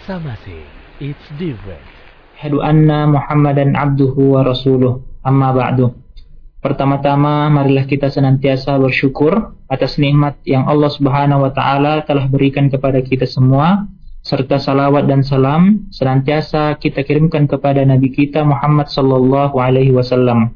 Samasi, it's different. Asyhadu anna Muhammadan abduhu wa rasuluh. Amma ba'du. Pertama-tama marilah kita senantiasa bersyukur atas nikmat yang Allah Subhanahu wa taala telah berikan kepada kita semua, serta salawat dan salam senantiasa kita kirimkan kepada Nabi kita Muhammad sallallahu alaihi wasallam.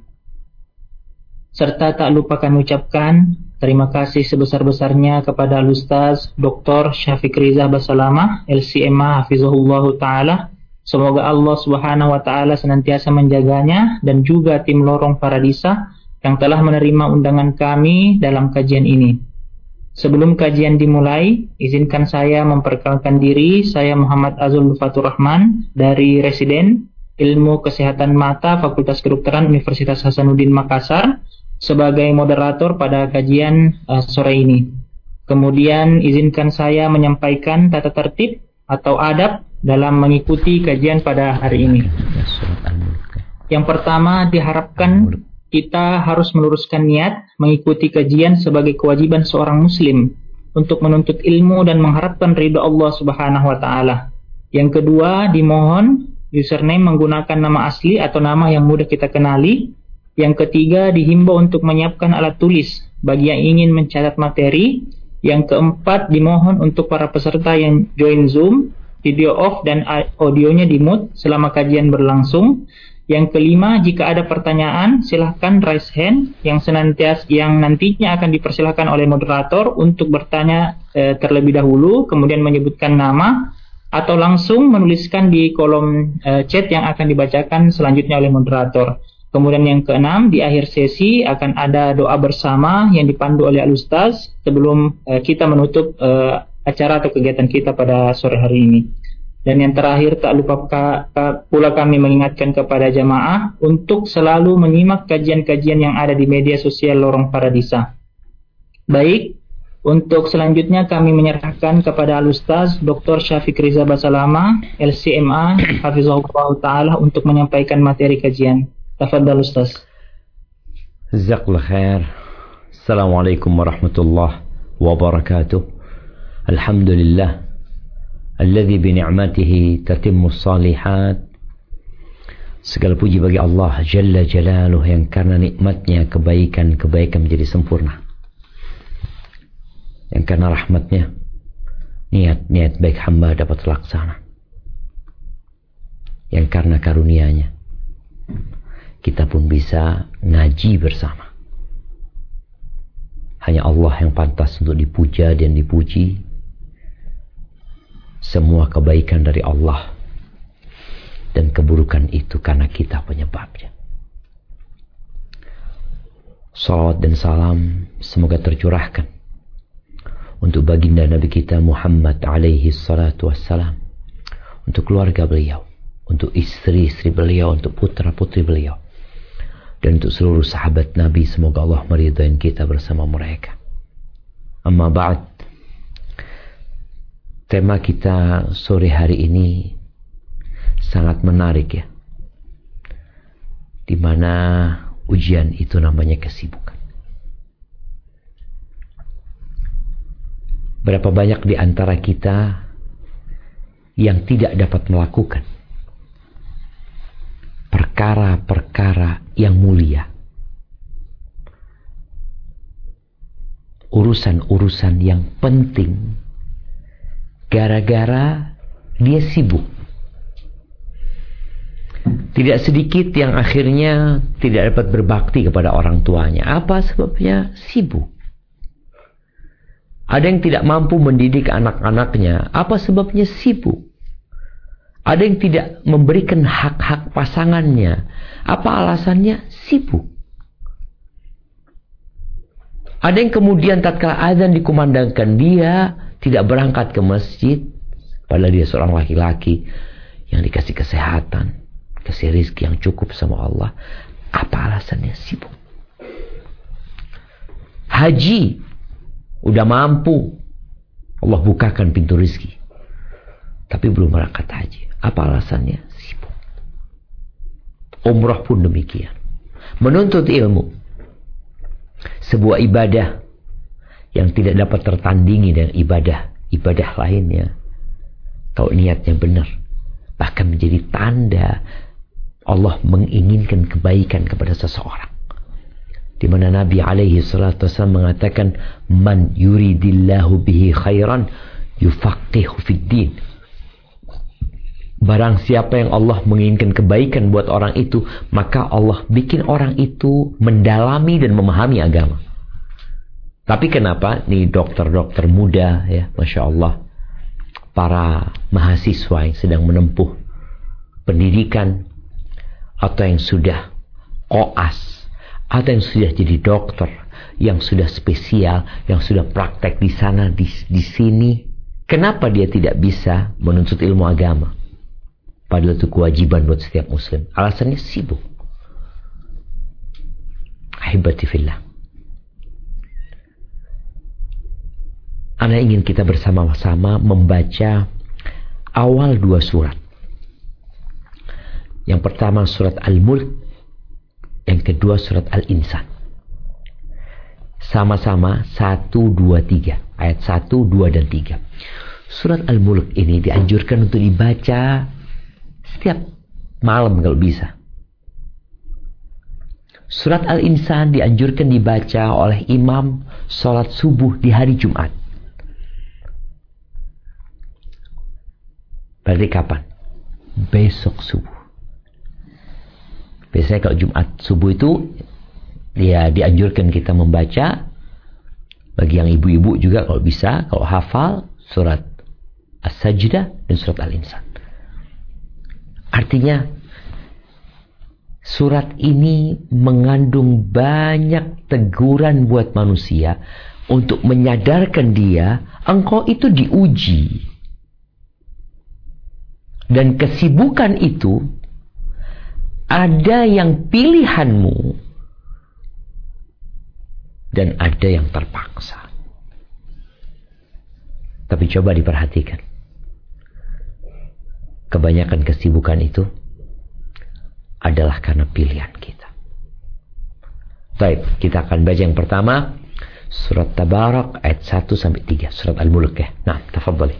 Serta tak lupa kami ucapkan terima kasih sebesar-besarnya kepada Al-Ustaz Dr. Syafiq Rizah Basalamah, LCMA Hafizahullah Ta'ala. Semoga Allah Subhanahu wa Ta'ala senantiasa menjaganya dan juga tim Lorong Paradisa yang telah menerima undangan kami dalam kajian ini. Sebelum kajian dimulai, izinkan saya memperkenalkan diri. Saya Muhammad Azul Fatur Rahman dari Residen Ilmu Kesehatan Mata Fakultas Kedokteran Universitas Hasanuddin Makassar sebagai moderator pada kajian sore ini. Kemudian izinkan saya menyampaikan tata tertib atau adab dalam mengikuti kajian pada hari ini. Yang pertama, diharapkan kita harus meluruskan niat mengikuti kajian sebagai kewajiban seorang muslim untuk menuntut ilmu dan mengharapkan ridha Allah Subhanahu wa taala. Yang kedua, dimohon username menggunakan nama asli atau nama yang mudah kita kenali. Yang ketiga, dihimbau untuk menyiapkan alat tulis bagi yang ingin mencatat materi. Yang keempat, dimohon untuk para peserta yang join Zoom, video off dan audionya di mute selama kajian berlangsung. Yang kelima, jika ada pertanyaan, silahkan raise hand yang nantinya akan dipersilahkan oleh moderator untuk bertanya terlebih dahulu, kemudian menyebutkan nama atau langsung menuliskan di kolom chat yang akan dibacakan selanjutnya oleh moderator. Kemudian yang keenam, di akhir sesi akan ada doa bersama yang dipandu oleh Al-Ustaz sebelum kita menutup acara atau kegiatan kita pada sore hari ini. Dan yang terakhir, tak lupa pula kami mengingatkan kepada jamaah untuk selalu menyimak kajian-kajian yang ada di media sosial Lorong Paradisa. Baik, untuk selanjutnya kami menyerahkan kepada Al-Ustaz Dr. Syafiq Rizah Basalamah, LCMA Hafizahullah Ta'ala untuk menyampaikan materi kajian. Tafadhal Ustaz. Jazakallah khair. Assalamualaikum warahmatullahi wabarakatuh. Alhamdulillah alladzi bi ni'matihi tatimmus shalihat. Segala puji bagi Allah Jalla Jalaluh yang karena nikmatnya kebaikan-kebaikan menjadi sempurna. Yang karena rahmatnya niat-niat baik hamba dapat terlaksana. Yang karena karunia-Nya kita pun bisa ngaji bersama. Hanya Allah yang pantas untuk dipuja dan dipuji. Semua kebaikan dari Allah dan keburukan itu karena kita penyebabnya. Salawat dan salam semoga tercurahkan untuk baginda Nabi kita Muhammad alaihi salatu wassalam, untuk keluarga beliau, untuk istri-istri beliau, untuk putra-putri beliau, dan untuk seluruh sahabat Nabi. Semoga Allah meridai kita bersama mereka. Amma ba'd. Tema kita sore hari ini sangat menarik ya. Di mana ujian itu namanya kesibukan. Berapa banyak di antara kita yang tidak dapat melakukan perkara-perkara yang mulia, urusan-urusan yang penting, gara-gara dia sibuk. Tidak sedikit yang akhirnya tidak dapat berbakti kepada orang tuanya. Apa sebabnya? Sibuk. Ada yang tidak mampu mendidik anak-anaknya. Apa sebabnya? Sibuk. Ada yang tidak memberikan hak-hak pasangannya. Apa alasannya? Sibuk. Ada yang kemudian tatkala azan dikumandangkan dia tidak berangkat ke masjid, padahal dia seorang laki-laki yang dikasih kesehatan, kasih rizki yang cukup sama Allah. Apa alasannya? Sibuk. Haji, udah mampu, Allah bukakan pintu rizki, tapi belum berangkat haji. Apa alasannya? Sibuk. Umrah pun demikian. Menuntut ilmu, sebuah ibadah yang tidak dapat tertandingi dengan ibadah lainnya. kalau niatnya benar. Bahkan menjadi tanda Allah menginginkan kebaikan kepada seseorang. Di mana Nabi alaihi salatu wasallam mengatakan, man yuridillahu bihi khairan yufaqihu fid din. Barang siapa yang Allah menginginkan kebaikan buat orang itu, maka Allah bikin orang itu mendalami dan memahami agama. Tapi kenapa nih dokter-dokter muda ya, Masya Allah, para mahasiswa yang sedang menempuh pendidikan, atau yang sudah koas, atau yang sudah jadi dokter, yang sudah spesial, yang sudah praktek di sana, di sini, kenapa dia tidak bisa menuntut ilmu agama? Padahal itu kewajiban buat setiap muslim. Alasannya sibuk. Ahibati fillah. Ana ingin kita bersama-sama membaca awal 2 surat. Yang pertama surat Al-Mulk, yang kedua surat Al-Insan. Sama-sama 1, 2, 3. Ayat 1, 2, dan 3. Surat Al-Mulk ini dianjurkan untuk dibaca setiap malam kalau bisa. Surat Al-Insan dianjurkan dibaca oleh imam sholat subuh di hari Jumat. Berarti kapan? Besok subuh. Biasanya kalau Jumat subuh itu ya dianjurkan kita membaca. Bagi yang ibu-ibu juga kalau bisa, kalau hafal surat As-Sajdah dan surat Al-Insan. Artinya surat ini mengandung banyak teguran buat manusia untuk menyadarkan dia, engkau itu diuji. Dan kesibukan itu ada yang pilihanmu dan ada yang terpaksa. Tapi coba diperhatikan. Kebanyakan kesibukan itu adalah karena pilihan kita. Baik, kita akan baca yang pertama surat Tabarak ayat 1 sampai 3, surat Al-Mulk ya. Nah, tafadhali.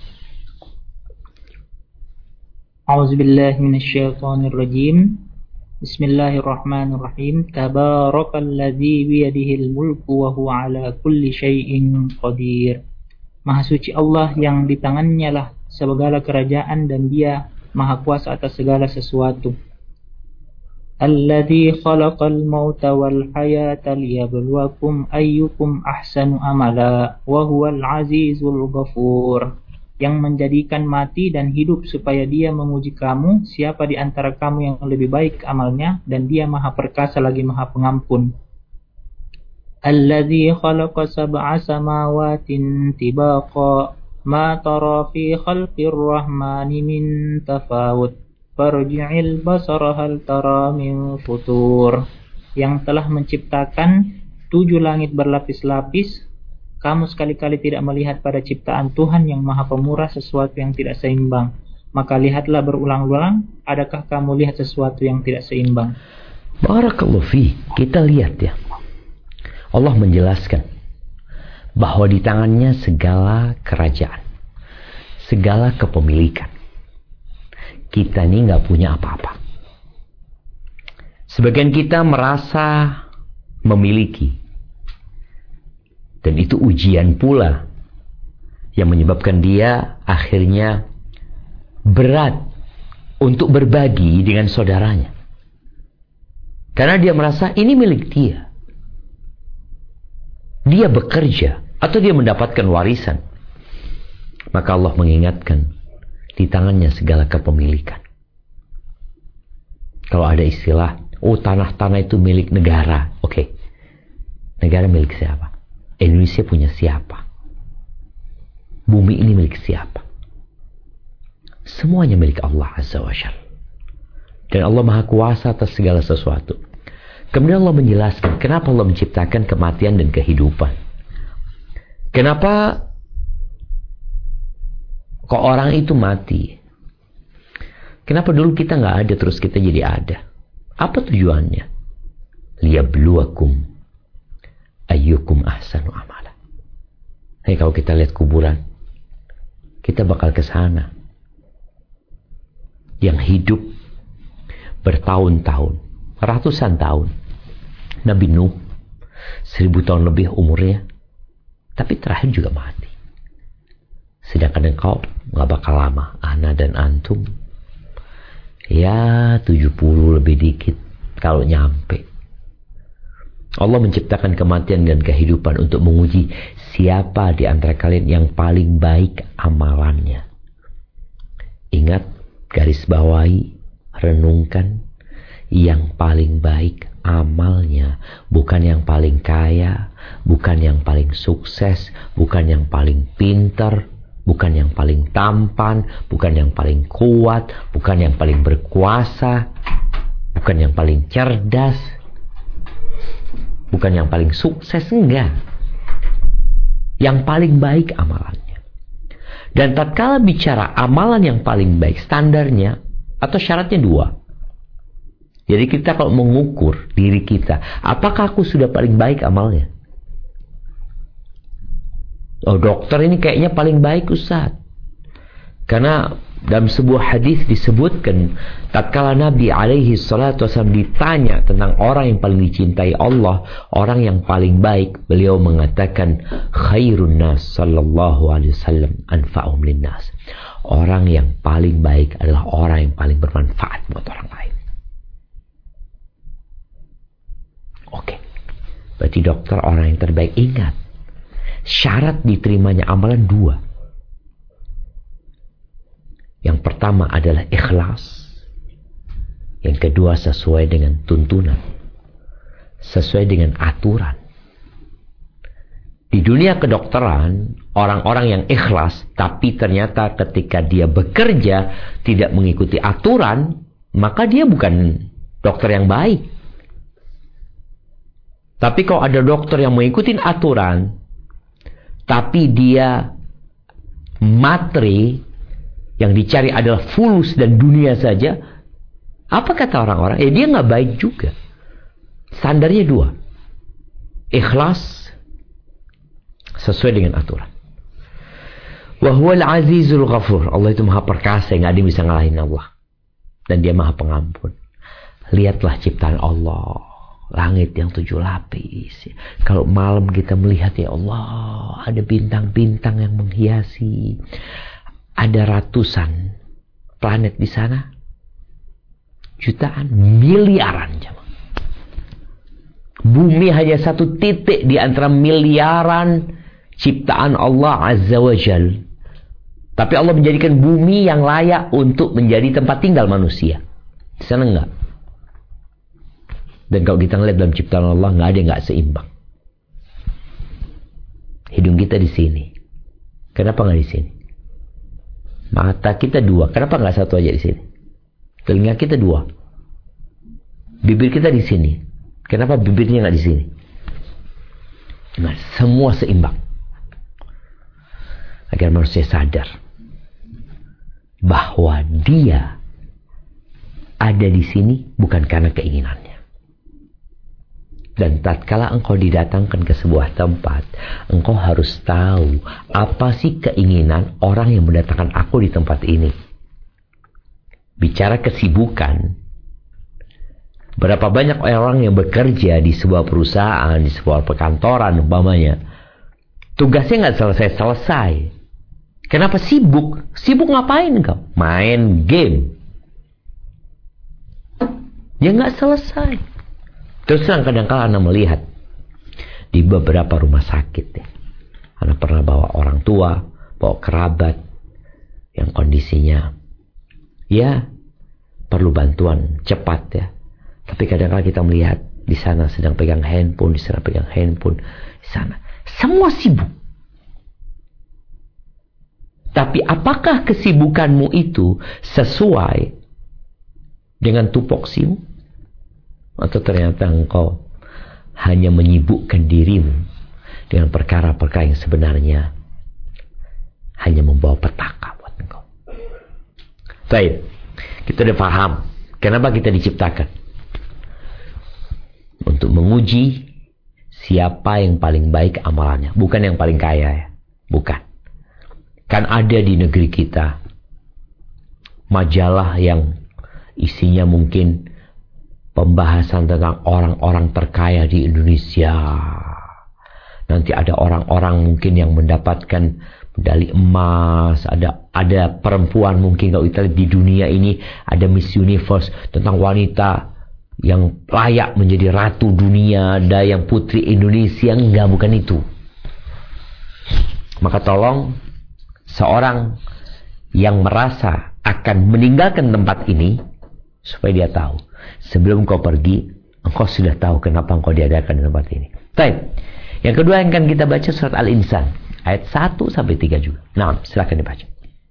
A'udzubillahi minasyaitonirrajim. Bismillahirrahmanirrahim. Tabarakalladzi biyadihil mulku wa huwa ala kulli syai'in qadir. Maha suci Allah yang di tangannya lah segala kerajaan dan dia maha kuasa atas segala sesuatu. Alladzi khalaqal mauta wal hayata liyabluwakum ayyukum ahsanu amala wa huwal azizul ghafur. Yang menjadikan mati dan hidup supaya dia memuji kamu, siapa di antara kamu yang lebih baik amalnya, dan dia maha perkasa lagi maha pengampun. Alladzi khalaqa sab'a samawatin tibaqa ma tara fi khalqir rahmani min tafawut farji'il basara hal tara min futur. Yang telah menciptakan 7 langit berlapis-lapis, kamu sekali-kali tidak melihat pada ciptaan Tuhan yang maha pemurah sesuatu yang tidak seimbang. Maka lihatlah berulang-ulang, adakah kamu lihat sesuatu yang tidak seimbang? Barakallahu fi. Kita lihat ya, Allah menjelaskan bahwa di tangannya segala kerajaan, segala kepemilikan. Kita ini nggak punya apa-apa. Sebagian kita merasa memiliki, dan itu ujian pula yang menyebabkan dia akhirnya berat untuk berbagi dengan saudaranya. Karena dia merasa ini milik dia. Dia bekerja atau dia mendapatkan warisan. Maka Allah mengingatkan, di tangannya segala kepemilikan. Kalau ada istilah, oh tanah-tanah itu milik negara. Oke. Negara milik siapa? Indonesia punya siapa? Bumi ini milik siapa? Semuanya milik Allah Azza wa Jalla. Dan Allah Maha Kuasa atas segala sesuatu. Kemudian Allah menjelaskan kenapa Allah menciptakan kematian dan kehidupan. Kenapa kok orang itu mati? Kenapa dulu kita nggak ada terus kita jadi ada? Apa tujuannya? Liyabluwakum ayyukum ahsanu amala. Kalau kita lihat kuburan, kita bakal ke sana yang hidup bertahun-tahun, ratusan tahun. Nabi Nuh 1000 tahun lebih umurnya, tapi terakhir juga mati. Sedangkan engkau gak bakal lama, ana dan antum ya 70 lebih dikit kalau nyampe. Allah menciptakan kematian dan kehidupan untuk menguji siapa di antara kalian yang paling baik amalannya. Ingat, garis bawahi, renungkan, yang paling baik amalnya, bukan yang paling kaya, bukan yang paling sukses, bukan yang paling pintar, bukan yang paling tampan, bukan yang paling kuat, bukan yang paling berkuasa, bukan yang paling cerdas, bukan yang paling sukses, enggak. Yang paling baik amalannya. Dan tatkala bicara amalan yang paling baik, standarnya atau syaratnya 2. Jadi kita kalau mengukur diri kita, apakah aku sudah paling baik amalnya? Oh, dokter ini kayaknya paling baik, Ustaz. Karena dalam sebuah hadis disebutkan, tatkala Nabi alaihi salatu wasallam ditanya tentang orang yang paling dicintai Allah, orang yang paling baik, beliau mengatakan khairun nas sallallahu alaihi wasallam anfa'uhum linnas. Orang yang paling baik adalah orang yang paling bermanfaat buat orang lain. Oke. Berarti dokter orang yang terbaik. Ingat, syarat diterimanya amalan 2. Yang pertama adalah ikhlas. Yang kedua sesuai dengan tuntunan, sesuai dengan aturan. Di dunia kedokteran, orang-orang yang ikhlas tapi ternyata ketika dia bekerja tidak mengikuti aturan, maka dia bukan dokter yang baik. Tapi kalau ada dokter yang mengikuti aturan, tapi dia materi yang dicari adalah fulus dan dunia saja, apa kata orang-orang? Dia nggak baik juga. Standarnya 2. Ikhlas sesuai dengan aturan. Wa huwal azizul ghafur. Allah itu maha perkasa, nggak ada yang bisa ngalahin Allah. Dan dia maha pengampun. Lihatlah ciptaan Allah. Langit yang 7 lapis. Kalau malam kita melihat, ya Allah, ada bintang-bintang yang menghiasi. Ada ratusan planet di sana. Jutaan, miliaran. Bumi hanya satu titik di antara miliaran ciptaan Allah Azza wa Jal. Tapi Allah menjadikan bumi yang layak untuk menjadi tempat tinggal manusia. Di sana enggak. Dan kalau kita ngeliat dalam ciptaan Allah, nggak ada yang nggak seimbang. Hidung kita di sini, kenapa nggak di sini? Mata kita 2, kenapa nggak 1 aja di sini? Telinga kita 2, bibir kita di sini, kenapa bibirnya nggak di sini? Nah, semua seimbang. Agar manusia sadar bahwa dia ada di sini bukan karena keinginannya. Dan tatkala engkau didatangkan ke sebuah tempat, engkau harus tahu apa sih keinginan orang yang mendatangkan aku di tempat ini. Bicara kesibukan, berapa banyak orang yang bekerja di sebuah perusahaan, di sebuah perkantoran umpamanya, tugasnya nggak selesai-selesai. Kenapa sibuk? Sibuk ngapain engkau? Main game. Ya nggak selesai. Terus kadang-kadang Anda melihat di beberapa rumah sakit ya, Anda pernah bawa orang tua, bawa kerabat yang kondisinya ya perlu bantuan cepat ya. Tapi kadang-kadang kita melihat di sana sedang pegang handphone, di sana pegang handphone, di sana semua sibuk. Tapi apakah kesibukanmu itu sesuai dengan tupoksimu? Atau ternyata engkau hanya menyibukkan dirimu dengan perkara-perkara yang sebenarnya hanya membawa petaka buat engkau. Baik, kita udah paham kenapa kita diciptakan. Untuk menguji siapa yang paling baik amalannya. Bukan yang paling kaya ya. Bukan. Kan ada di negeri kita majalah yang isinya mungkin pembahasan tentang orang-orang terkaya di Indonesia. Nanti ada orang-orang mungkin yang mendapatkan medali emas, ada perempuan mungkin kalau kita lihat di dunia ini ada Miss Universe tentang wanita yang layak menjadi ratu dunia, ada yang putri Indonesia. Enggak, bukan itu. Maka tolong seorang yang merasa akan meninggalkan tempat ini, supaya dia tahu sebelum kau pergi, engkau sudah tahu kenapa engkau diadakan di tempat ini. Baik. Yang kedua yang akan kita baca surat Al-Insan ayat 1 sampai 3 juga. Nah, silakan dibaca.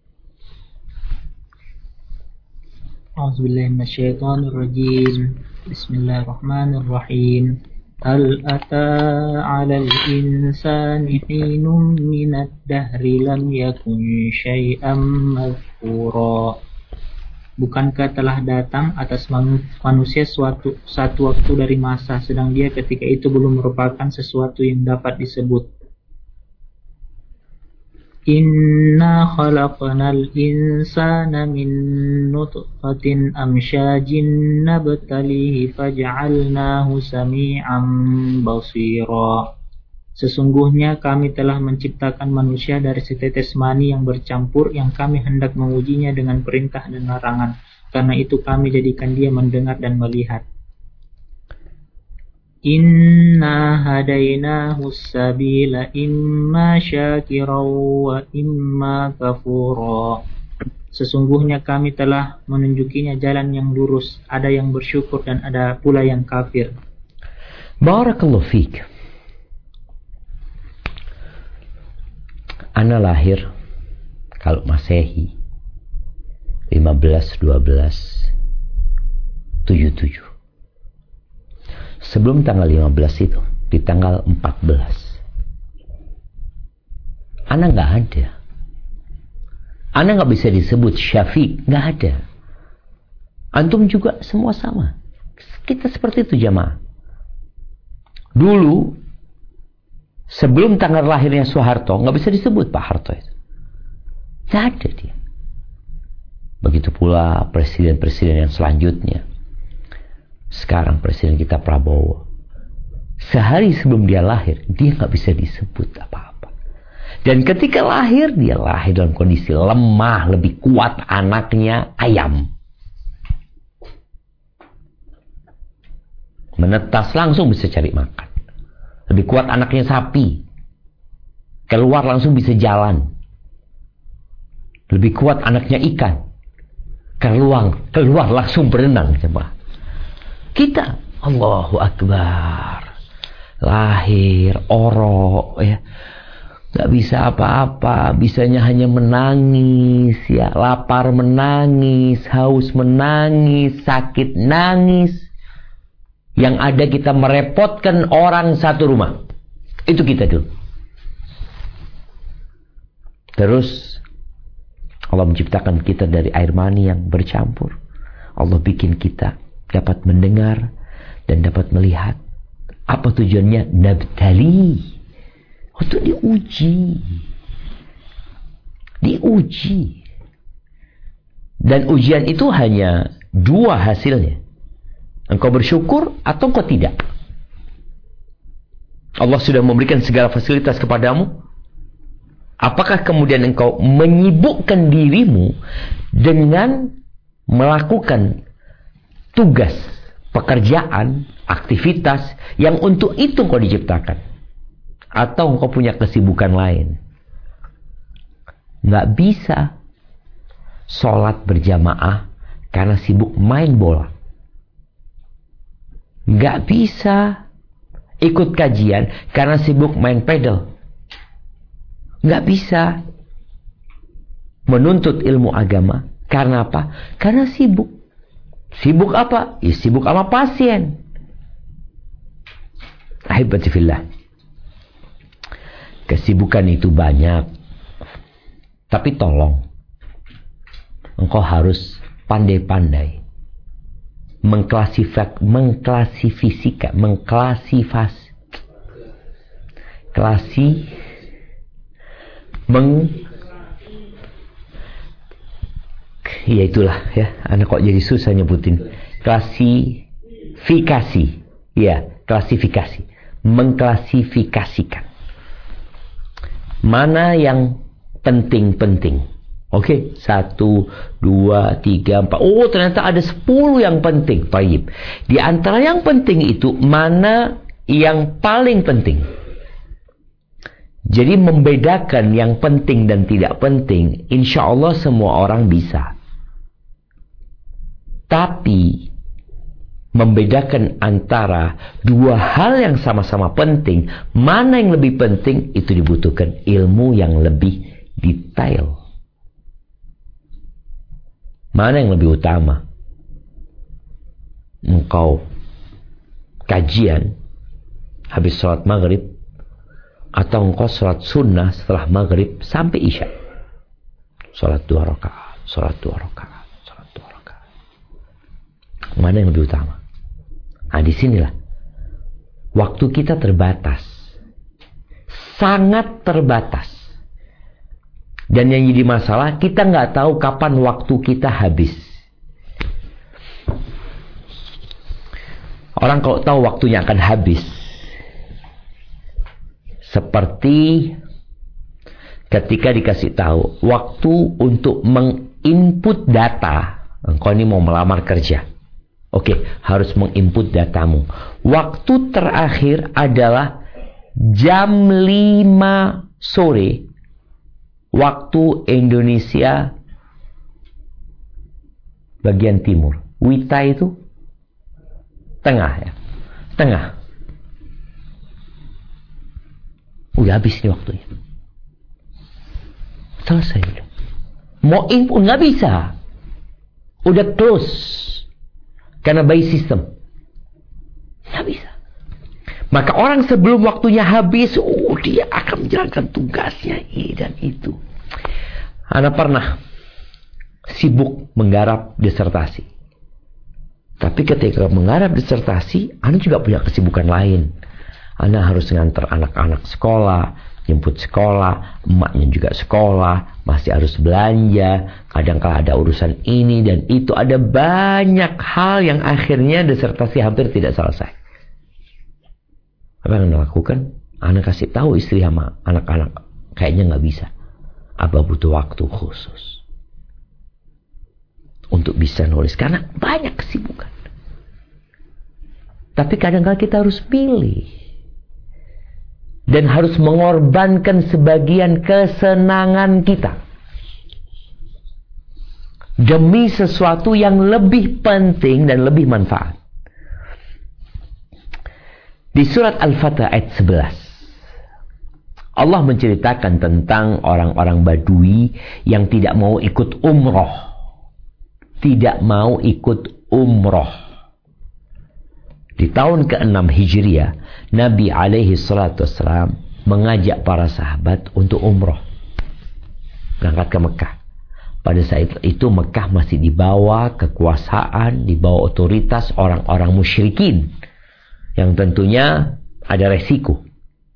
A'udzubillahi minasyaitonirrajim. Bismillahirrahmanirrahim. Hal ata 'alal insani hinun minad dahri lam yakun syai'an madhkura. Bukankah telah datang atas manusia satu waktu dari masa, sedang dia ketika itu belum merupakan sesuatu yang dapat disebut. Inna khalaqnal insana min nutfatin amsyajin nabtalihi faj'alnahu sami'an basira. Sesungguhnya kami telah menciptakan manusia dari setetes mani yang bercampur, yang kami hendak mengujinya dengan perintah dan larangan. Karena itu kami jadikan dia mendengar dan melihat. Inna hadainahu sabila imma syakiraw wa imma kafura. Sesungguhnya kami telah menunjukinya jalan yang lurus, ada yang bersyukur dan ada pula yang kafir. Barakallahu fiik. Ana lahir kalau Masehi 15/12/77. Sebelum tanggal 15 itu, di tanggal 14, Ana nggak ada. Ana nggak bisa disebut Syafiq, nggak ada. Antum juga semua sama. Kita seperti itu jamaah. Dulu, sebelum tanggal lahirnya Soeharto, nggak bisa disebut Pak Harto itu. Nggak ada dia. Begitu pula presiden-presiden yang selanjutnya. Sekarang presiden kita Prabowo. Sehari sebelum dia lahir, dia nggak bisa disebut apa-apa. Dan ketika lahir, dia lahir dalam kondisi lemah, lebih kuat anaknya ayam. Menetas langsung bisa cari makan. Lebih kuat anaknya sapi. Keluar langsung bisa jalan. Lebih kuat anaknya ikan. Keluar langsung berenang. Coba. Kita, Allahu Akbar. Lahir, orok, ya. Gak bisa apa-apa. Bisanya hanya menangis, ya. Lapar menangis, haus menangis, sakit nangis. Yang ada kita merepotkan orang satu rumah. Itu kita dulu. Terus Allah menciptakan kita dari air mani yang bercampur. Allah bikin kita dapat mendengar dan dapat melihat. Apa tujuannya? Nabtali. Untuk diuji. Diuji. Dan ujian itu hanya dua hasilnya. Engkau bersyukur atau engkau tidak. Allah sudah memberikan segala fasilitas kepadamu. Apakah kemudian engkau menyibukkan dirimu dengan melakukan tugas, pekerjaan, aktivitas yang untuk itu engkau diciptakan? Atau engkau punya kesibukan lain? Nggak bisa sholat berjamaah karena sibuk main bola. Nggak bisa ikut kajian karena sibuk main pedal. Nggak bisa menuntut ilmu agama. Karena apa? Karena sibuk. Sibuk apa? Ya sibuk sama pasien. Ahibati fillah. Kesibukan itu banyak. Tapi tolong. Engkau harus pandai-pandai Ya itulah ya, anak kok jadi susah nyebutin. Klasifikasi. Ya, klasifikasi. Mengklasifikasikan. Mana yang penting-penting. Oke, 1, 2, 3, 4. Oh, ternyata ada 10 yang penting. Baik. Di antara yang penting itu, mana yang paling penting? Jadi membedakan yang penting dan tidak penting, insya Allah semua orang bisa. Tapi membedakan antara dua hal yang sama-sama penting, mana yang lebih penting, itu dibutuhkan ilmu yang lebih detail. Mana yang lebih utama? Engkau kajian habis sholat maghrib, atau engkau sholat sunnah setelah maghrib sampai isya. Sholat 2 rakaat, sholat 2 rakaat, sholat 2 rakaat. Mana yang lebih utama? Nah, disinilah waktu kita terbatas, sangat terbatas. Dan yang jadi masalah, kita nggak tahu kapan waktu kita habis. Orang kalau tahu waktunya akan habis, seperti ketika dikasih tahu waktu untuk menginput data, engkau ini mau melamar kerja. Oke, harus menginput datamu. Waktu terakhir adalah jam 5 sore waktu Indonesia bagian timur. Wita itu tengah ya. Tengah. Udah habis nih waktunya. Selesai. Mau input nggak bisa. Udah close. Karena by system. Nggak bisa. Maka orang sebelum waktunya habis, dia akan menjalankan tugasnya ini dan itu. Ana pernah sibuk menggarap disertasi. Tapi ketika menggarap disertasi, Ana juga punya kesibukan lain. Ana harus ngantar anak-anak sekolah, jemput sekolah, emaknya juga sekolah, masih harus belanja, kadang-kala ada urusan ini dan itu, ada banyak hal yang akhirnya disertasi hampir tidak selesai. Apa yang Anda lakukan? Anda kasih tahu istri sama anak-anak, kayaknya nggak bisa. Apa butuh waktu khusus untuk bisa nulis, karena banyak kesibukan. Tapi kadang-kala kita harus pilih. Dan harus mengorbankan sebagian kesenangan kita demi sesuatu yang lebih penting dan lebih manfaat. Di surat Al-Fatah ayat 11, Allah menceritakan tentang orang-orang Badui yang tidak mau ikut umroh. Tidak mau ikut umroh. Di tahun ke-6 Hijriah, Nabi alaihi salatu wassalam mengajak para sahabat untuk umroh. Berangkat ke Mekah. Pada saat itu Mekah masih di bawah kekuasaan, di bawah otoritas orang-orang musyrikin. Yang tentunya ada resiko.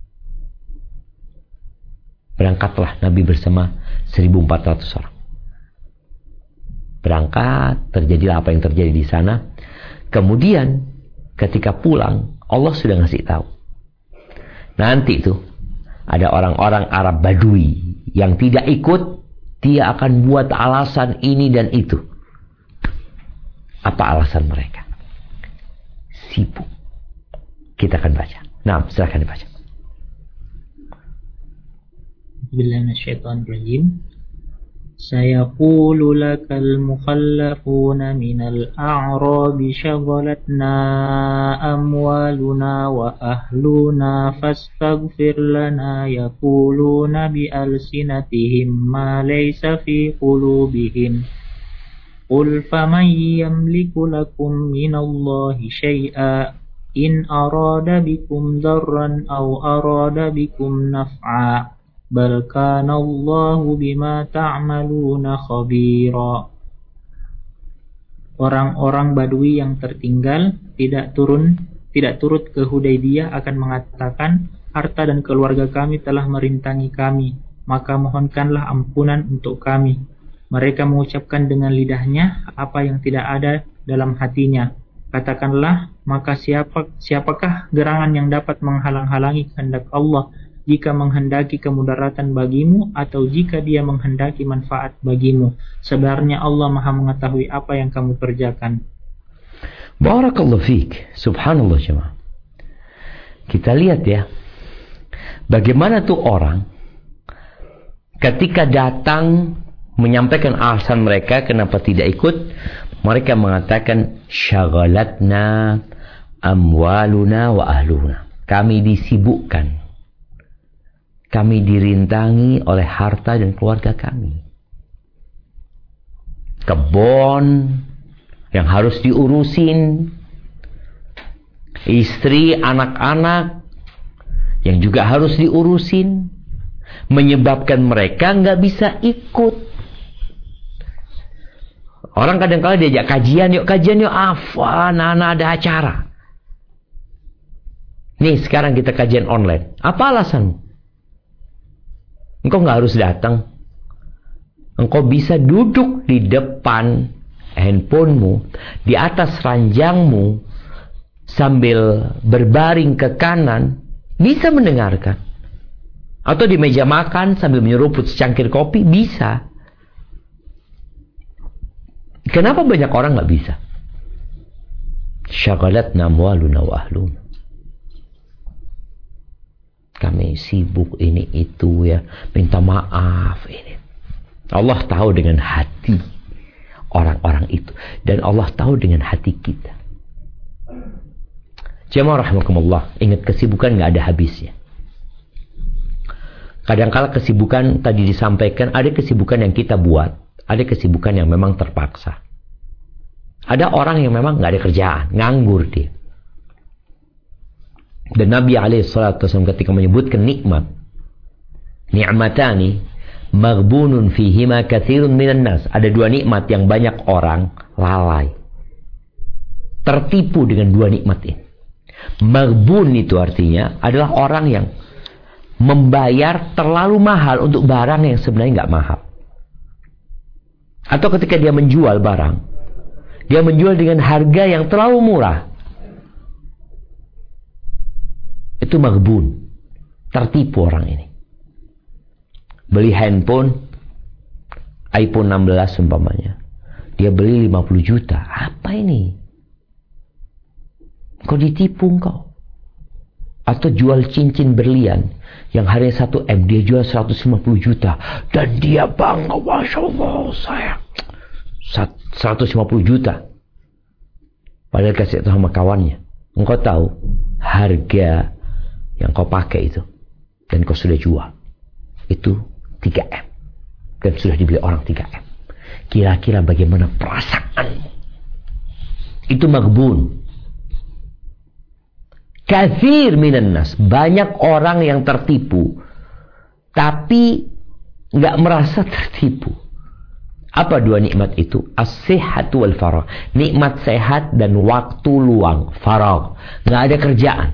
Berangkatlah Nabi bersama 1.400 orang. Berangkat, terjadilah apa yang terjadi di sana. Kemudian ketika pulang, Allah sudah ngasih tahu. Nanti itu ada orang-orang Arab Badui yang tidak ikut, dia akan buat alasan ini dan itu. Apa alasan mereka? Sibuk. Kita akan baca. Nah, silakan dibaca. Bismillahirrahmanirrahim. سيقول لك المخلفون من الأعراب شغلتنا أموالنا وأهلنا فاستغفر لنا يقولون بألسنتهم ما ليس في قلوبهم قل فمن يملك لكم من الله شيئا إن أراد بكم ضرا أو أراد بكم نفعا Bal kana Allahu bima ta'maluna khabira. Orang-orang Badui yang tertinggal tidak turut ke Hudaybiyah akan mengatakan, harta dan keluarga kami telah merintangi kami, maka mohonkanlah ampunan untuk kami. Mereka mengucapkan dengan lidahnya apa yang tidak ada dalam hatinya. Katakanlah, maka siapakah gerangan yang dapat menghalang-halangi kehendak Allah jika menghendaki kemudaratan bagimu atau jika Dia menghendaki manfaat bagimu? Sebenarnya Allah Maha mengetahui apa yang kamu kerjakan. Barakallahu fiik. Subhanallah jemaah. Kita lihat ya, bagaimana tuh orang ketika datang menyampaikan alasan mereka kenapa tidak ikut, mereka mengatakan syaghalatna amwaluna wa ahluna. Kami disibukkan, kami dirintangi oleh harta dan keluarga kami. Kebun yang harus diurusin, istri, anak-anak yang juga harus diurusin, menyebabkan mereka nggak bisa ikut. Orang kadang-kala diajak kajian yuk, anak-anak ada acara. Nih sekarang kita kajian online. Apa alasanmu? Engkau nggak harus datang. Engkau bisa duduk di depan handphonemu, di atas ranjangmu, sambil berbaring ke kanan, bisa mendengarkan. Atau di meja makan sambil menyeruput secangkir kopi, bisa. Kenapa banyak orang nggak bisa? Syaghalatna amwaluna wa ahluna. Kami sibuk ini itu ya, minta maaf ini. Allah tahu dengan hati orang-orang itu, dan Allah tahu dengan hati kita. Jemaah rahimakumullah, ingat kesibukan nggak ada habisnya. Kadang-kala kesibukan tadi disampaikan, ada kesibukan yang kita buat, ada kesibukan yang memang terpaksa. Ada orang yang memang nggak ada kerjaan, nganggur dia. Dan Nabi SAW ketika menyebutkan nikmat, ni'matani maghbunun fihima katsirun minan nas. Ada dua nikmat yang banyak orang lalai, tertipu dengan dua nikmat ini. Maghbun itu artinya adalah orang yang membayar terlalu mahal untuk barang yang sebenarnya nggak mahal. Atau ketika dia menjual barang, dia menjual dengan harga yang terlalu murah. Itu maghbun, tertipu orang ini. Beli handphone iPhone 16 umpamanya, dia beli 50 juta. Apa ini? Kau ditipu kau. Atau jual cincin berlian yang harganya 1 M, dia jual 150 juta. Dan dia bangga, Masya Allah, saya 150 juta. Padahal kasih itu sama kawannya. Engkau tahu harga yang kau pakai itu, dan kau sudah jual, itu 3M. Dan sudah dibeli orang 3M. Kira-kira bagaimana perasaanmu? Itu maghbun. Katsir minan nas. Banyak orang yang tertipu, tapi nggak merasa tertipu. Apa dua nikmat itu? As-sihhatu wal faragh. Nikmat sehat dan waktu luang, faragh. Nggak ada kerjaan.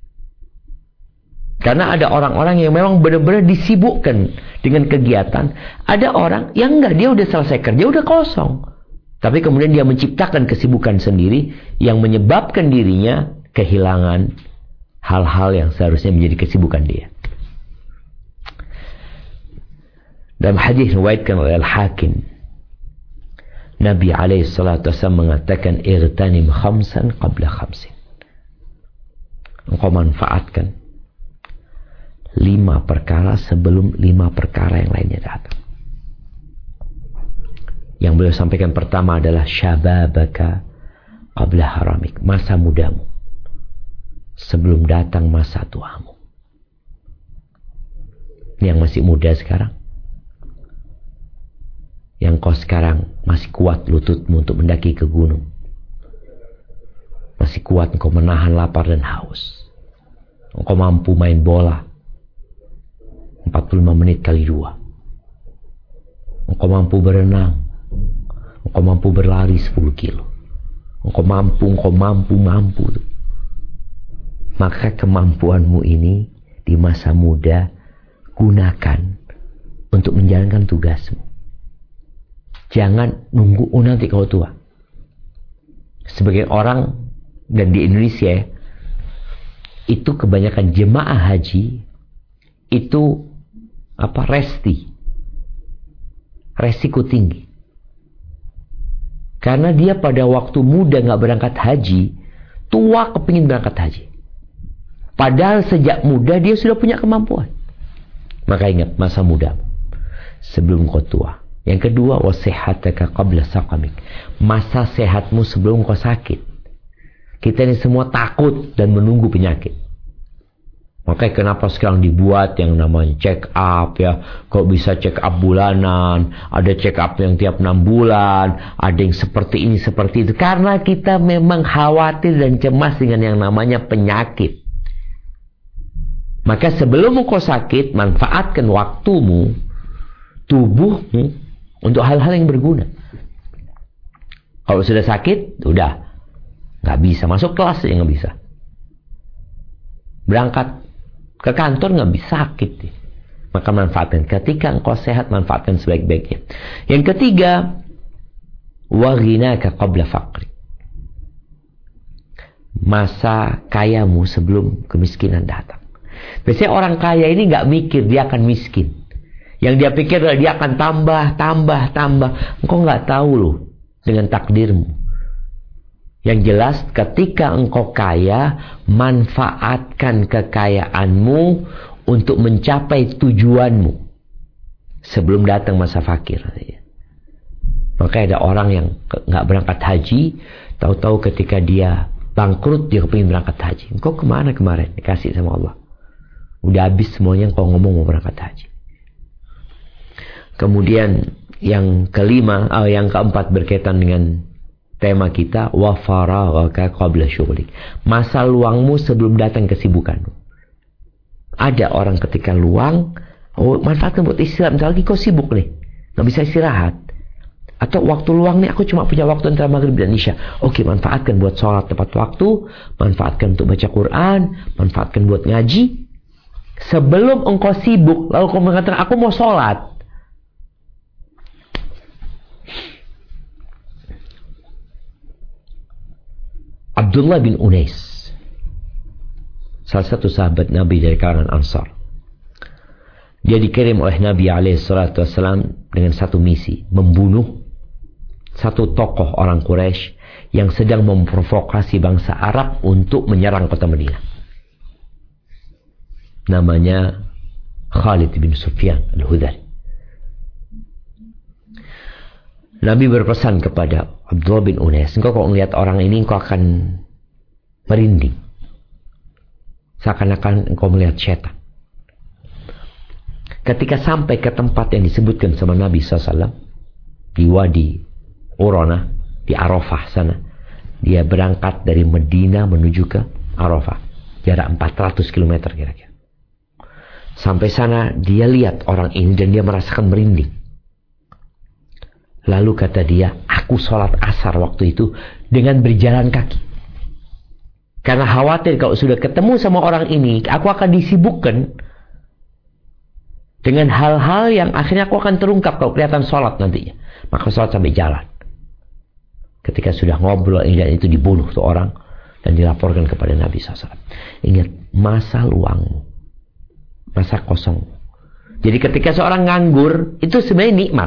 Karena ada orang-orang yang memang benar-benar disibukkan dengan kegiatan. Ada orang yang enggak, dia udah selesai kerja, udah kosong. Tapi kemudian dia menciptakan kesibukan sendiri yang menyebabkan dirinya kehilangan hal-hal yang seharusnya menjadi kesibukan dia. Dalam hadis riwayatkan oleh Al-Hakim, Nabi SAW mengatakan, "Irtanim khamsan qabla khamsin." Engkau manfaatkan 5 perkara sebelum 5 perkara yang lainnya datang. Yang beliau sampaikan pertama adalah syababaka qabla haramik, masa mudamu sebelum datang masa tuamu. Yang masih muda sekarang, yang kau sekarang masih kuat lututmu untuk mendaki ke gunung, masih kuat engkau menahan lapar dan haus, engkau mampu main bola 45 menit kali 2. Engkau mampu berenang. Engkau mampu berlari 10 kilo. Engkau mampu. Maka kemampuanmu ini di masa muda gunakan untuk menjalankan tugasmu. Jangan nunggu nanti kau tua. Sebagian orang, dan di Indonesia itu kebanyakan jemaah haji itu resiko tinggi. Karena dia pada waktu muda nggak berangkat haji, tua kepingin berangkat haji. Padahal sejak muda dia sudah punya kemampuan. Maka ingat masa muda sebelum kau tua. Yang kedua, wasihataka qabla saqamik. Masa sehatmu sebelum kau sakit. Kita ini semua takut dan menunggu penyakit. Makanya kenapa sekarang dibuat yang namanya check up ya. Kok bisa check up bulanan, ada check up yang tiap 6 bulan, ada yang seperti ini seperti itu. Karena kita memang khawatir dan cemas dengan yang namanya penyakit. Maka sebelum kau sakit, manfaatkan waktumu, tubuhmu untuk hal-hal yang berguna. Kalau sudah sakit, udah nggak bisa masuk kelas, ya nggak bisa. Berangkat ke kantor nggak bisa, sakit. Maka manfaatkan. Ketika engkau sehat, manfaatkan sebaik-baiknya. Yang ketiga, wa ghinaka qabla faqri. Masa kayamu sebelum kemiskinan datang. Biasanya orang kaya ini nggak mikir dia akan miskin. Yang dia pikir adalah dia akan tambah. Engkau nggak tahu loh dengan takdirmu. Yang jelas ketika engkau kaya, manfaatkan kekayaanmu untuk mencapai tujuanmu sebelum datang masa fakir. Maka ada orang yang nggak berangkat haji, tahu-tahu ketika dia bangkrut dia kepingin berangkat haji. Engkau kemana kemarin? Dikasih sama Allah. Udah habis semuanya engkau ngomong mau berangkat haji. Kemudian yang keempat berkaitan dengan tema kita, wa faraghaka qabla syughlik. Masa luangmu sebelum datang kesibukanmu. Ada orang ketika luang, manfaatkan buat istirahat. Misalnya lagi kau sibuk nih, nggak bisa istirahat. Atau waktu luang nih, aku cuma punya waktu antara maghrib dan isya. Oke, manfaatkan buat sholat tepat waktu, manfaatkan untuk baca Quran, manfaatkan buat ngaji. Sebelum engkau sibuk, lalu kau mengatakan, aku mau sholat. Abdullah bin Unais, salah satu sahabat Nabi dari kalangan Ansar. Dia dikirim oleh Nabi SAW dengan satu misi, membunuh satu tokoh orang Quraisy yang sedang memprovokasi bangsa Arab untuk menyerang kota Madinah. Namanya Khalid bin Sufyan al-Hudhali. Nabi berpesan kepada Abdullah bin Unais, engkau kalau melihat orang ini engkau akan merinding. Seakan-akan engkau melihat setan. Ketika sampai ke tempat yang disebutkan sama Nabi SAW, di Wadi Urana, di Arafah sana, dia berangkat dari Medina menuju ke Arafah. Jarak 400 km kira-kira. Sampai sana dia lihat orang ini dan dia merasakan merinding. Lalu kata dia, aku sholat asar waktu itu dengan berjalan kaki. Karena khawatir kalau sudah ketemu sama orang ini, aku akan disibukkan dengan hal-hal yang akhirnya aku akan terungkap kalau kelihatan sholat nantinya. Maka sholat sampai jalan. Ketika sudah ngobrol ini dan itu dibunuh tuh orang dan dilaporkan kepada Nabi SAW. Ingat, masa luangmu, masa kosong. Jadi ketika seorang nganggur, itu sebenarnya nikmat.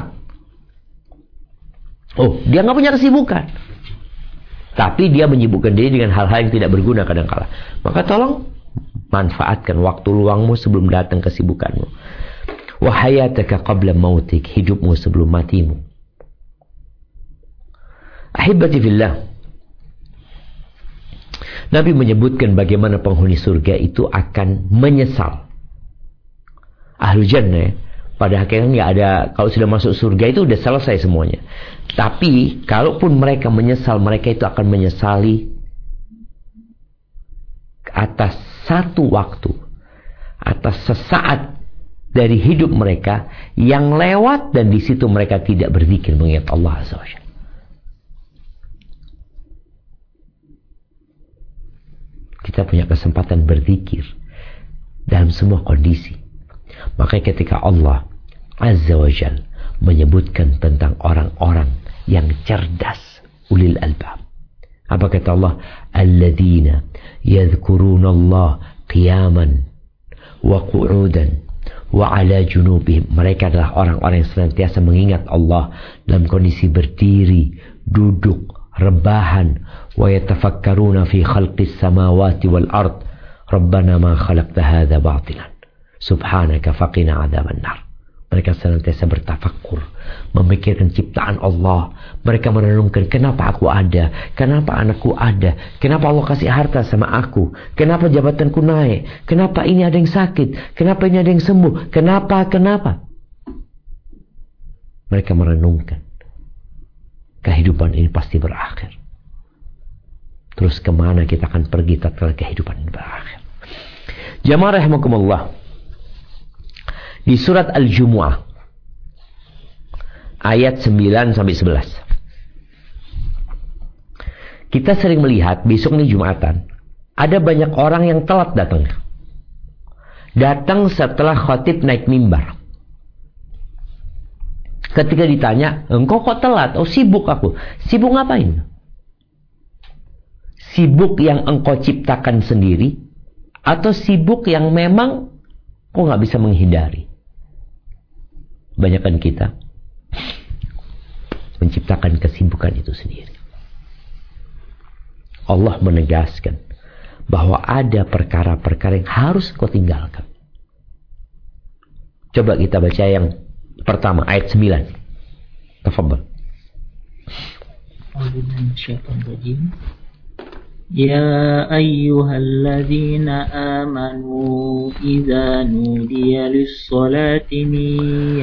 Oh, dia nggak punya kesibukan. Tapi dia menyibukkan diri dengan hal-hal yang tidak berguna kadang-kala. Maka tolong manfaatkan waktu luangmu sebelum datang kesibukanmu. Wa hayataka qabla mautik, hidupmu sebelum matimu. Ahibati fillah. Nabi menyebutkan bagaimana penghuni surga itu akan menyesal. Ahlul jannah pada hakikatnya nggak ada, kalau sudah masuk surga itu udah selesai semuanya. Tapi kalaupun mereka menyesal, mereka itu akan menyesali atas satu waktu, atas sesaat dari hidup mereka yang lewat dan di situ mereka tidak berzikir mengingat Allah Azza wa Jalla. Kita punya kesempatan berzikir dalam semua kondisi. Makanya ketika Allah Azza wa Jalla menyebutkan tentang orang-orang yang cerdas, ulil albab. Apa kata Allah? Alladzina yadhkuruna Allah qiyaman wa qu'udan wa ala junubihim. Mereka adalah orang-orang yang senantiasa mengingat Allah dalam kondisi berdiri, duduk, rebahan. Wa yatafakkaruna fi khalqis samawati wal ard. Rabbana ma khalaqta hadza batilan. Subhanaka faqina adzaban nar. Mereka senantiasa bertafakkur, memikirkan ciptaan Allah. Mereka merenungkan, kenapa aku ada, kenapa anakku ada, kenapa Allah kasih harta sama aku, kenapa jabatanku naik, kenapa ini ada yang sakit, kenapa ini ada yang sembuh, kenapa. Mereka merenungkan, kehidupan ini pasti berakhir. Terus kemana kita akan pergi tatkala kehidupan ini berakhir? Jamaah rahimakumullah. Di surat Al-Jumu'ah ayat 9-11. Kita sering melihat besok nih Jumatan, ada banyak orang yang telat datang. Datang setelah khatib naik mimbar. Ketika ditanya, engkau kok telat? Oh, sibuk aku. Sibuk ngapain? Sibuk yang engkau ciptakan sendiri, atau sibuk yang memang kau nggak bisa menghindari? Banyakan kita menciptakan kesibukan itu sendiri. Allah menegaskan bahwa ada perkara-perkara yang harus kau tinggalkan. Coba kita baca yang pertama, ayat 9. Tafadhal. Ya ayyuhalladzina amanu idza nudiya lis-salati min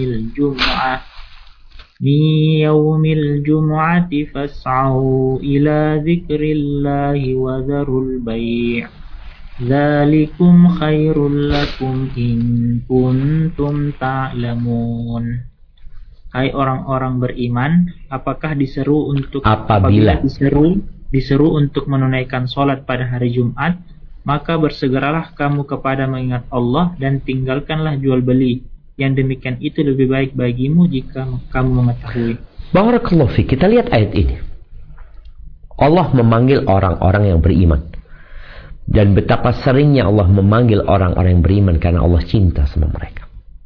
yaumil jum'ati fas'au ila dzikrillahi wa dzarul bai'. Dzalikum khairul lakum in kuntum ta'lamun. Hai orang-orang beriman, apakah apabila diseru untuk menunaikan sholat pada hari Jumat, maka bersegeralah kamu kepada mengingat Allah dan tinggalkanlah jual beli. Yang demikian itu lebih baik bagimu jika kamu mengetahui. Barakallahu fiik. Kita lihat ayat ini. Allah memanggil orang-orang yang beriman. Dan betapa seringnya Allah memanggil orang-orang yang beriman karena Allah cinta sama mereka.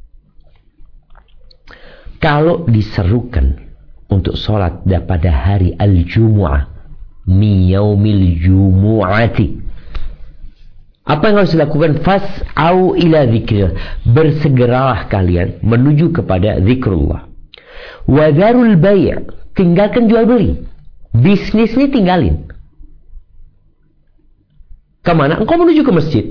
Kalau diserukan untuk sholat pada hari Al-Jumu'ah, mi yaumil jumu'ati, apa yang harus dilakukan? Fas'au ila dzikrillah, bersegeralah kalian menuju kepada zikrullah. Wa dzarul bai', tinggalkan jual beli. Bisnis ini tinggalin. Kemana? Engkau menuju ke masjid.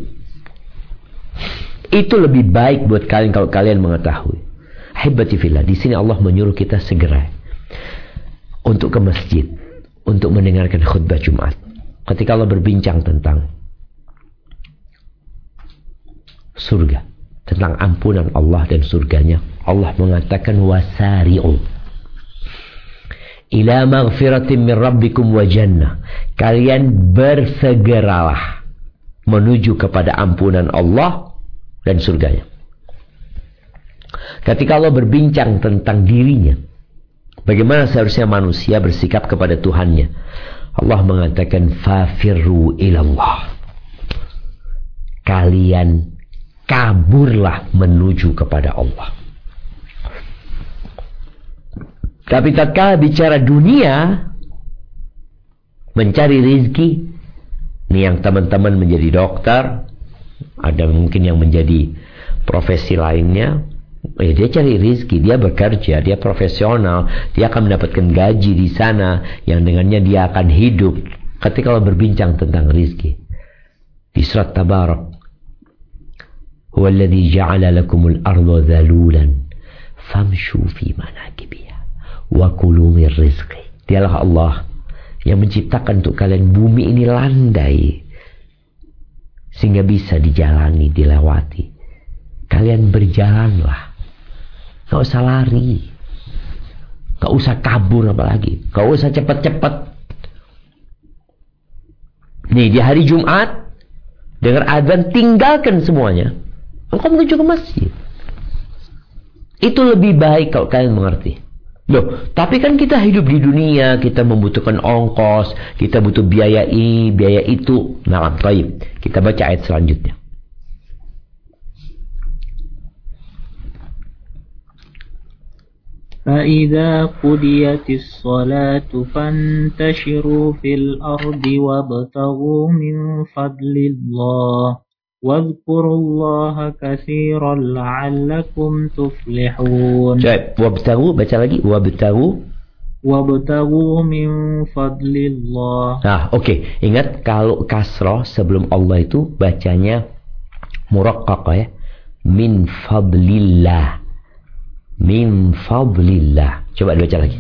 Itu lebih baik buat kalian kalau kalian mengetahui. Ahibati fillah, di sini Allah menyuruh kita segera untuk ke masjid, untuk mendengarkan khutbah Jumat. Ketika Allah berbincang tentang surga, tentang ampunan Allah dan surganya, Allah mengatakan wasari'u ila maghfiratin min rabbikum wa jannah. Kalian bersegeralah menuju kepada ampunan Allah dan surganya. Ketika Allah berbincang tentang dirinya, bagaimana seharusnya manusia bersikap kepada Tuhannya, Allah mengatakan fafirru ilallah. Kalian kaburlah menuju kepada Allah. Tapi tatkala bicara dunia, mencari rizki, ini yang teman-teman menjadi dokter, ada mungkin yang menjadi profesi lainnya, dia cari rizki, dia bekerja, dia profesional, dia akan mendapatkan gaji di sana yang dengannya dia akan hidup. Ketika Allah berbincang tentang rizki di surat Tabarak, huwallazi ja'ala lakumul arda dhalulan famshu fi manakibiha wa kulu min rizqi. Dialah Allah yang menciptakan untuk kalian bumi ini landai sehingga bisa dijalani, dilewati. Kalian berjalanlah, gak usah lari, gak usah kabur, apalagi gak usah cepat-cepat. Nih di hari Jumat, dengar azan, tinggalkan semuanya, engkau menuju ke masjid. Itu lebih baik kalau kalian mengerti. Loh, tapi kan kita hidup di dunia, kita membutuhkan ongkos, kita butuh biaya ini, biaya itu. Nah, baik. Kita baca ayat selanjutnya. فَإِذَا قُضِيَتِ الصَّلَاةُ فَانْتَشِرُوا فِي الْأَرْضِ وَابْتَغُوا مِنْ فَضْلِ اللَّهِ وَاذْكُرُوا اللَّهَ كَثِيرًا لَعَلَّكُمْ تُفْلِحُونَ. Wabtagu, baca lagi. وَابْتَغُوا مِنْ فَضْلِ اللَّهِ. Nah, oke. Ingat kalau kasroh sebelum Allah itu bacanya muraqqaqah ya. Min fadlillah. Min fadlillah. Coba dibaca lagi.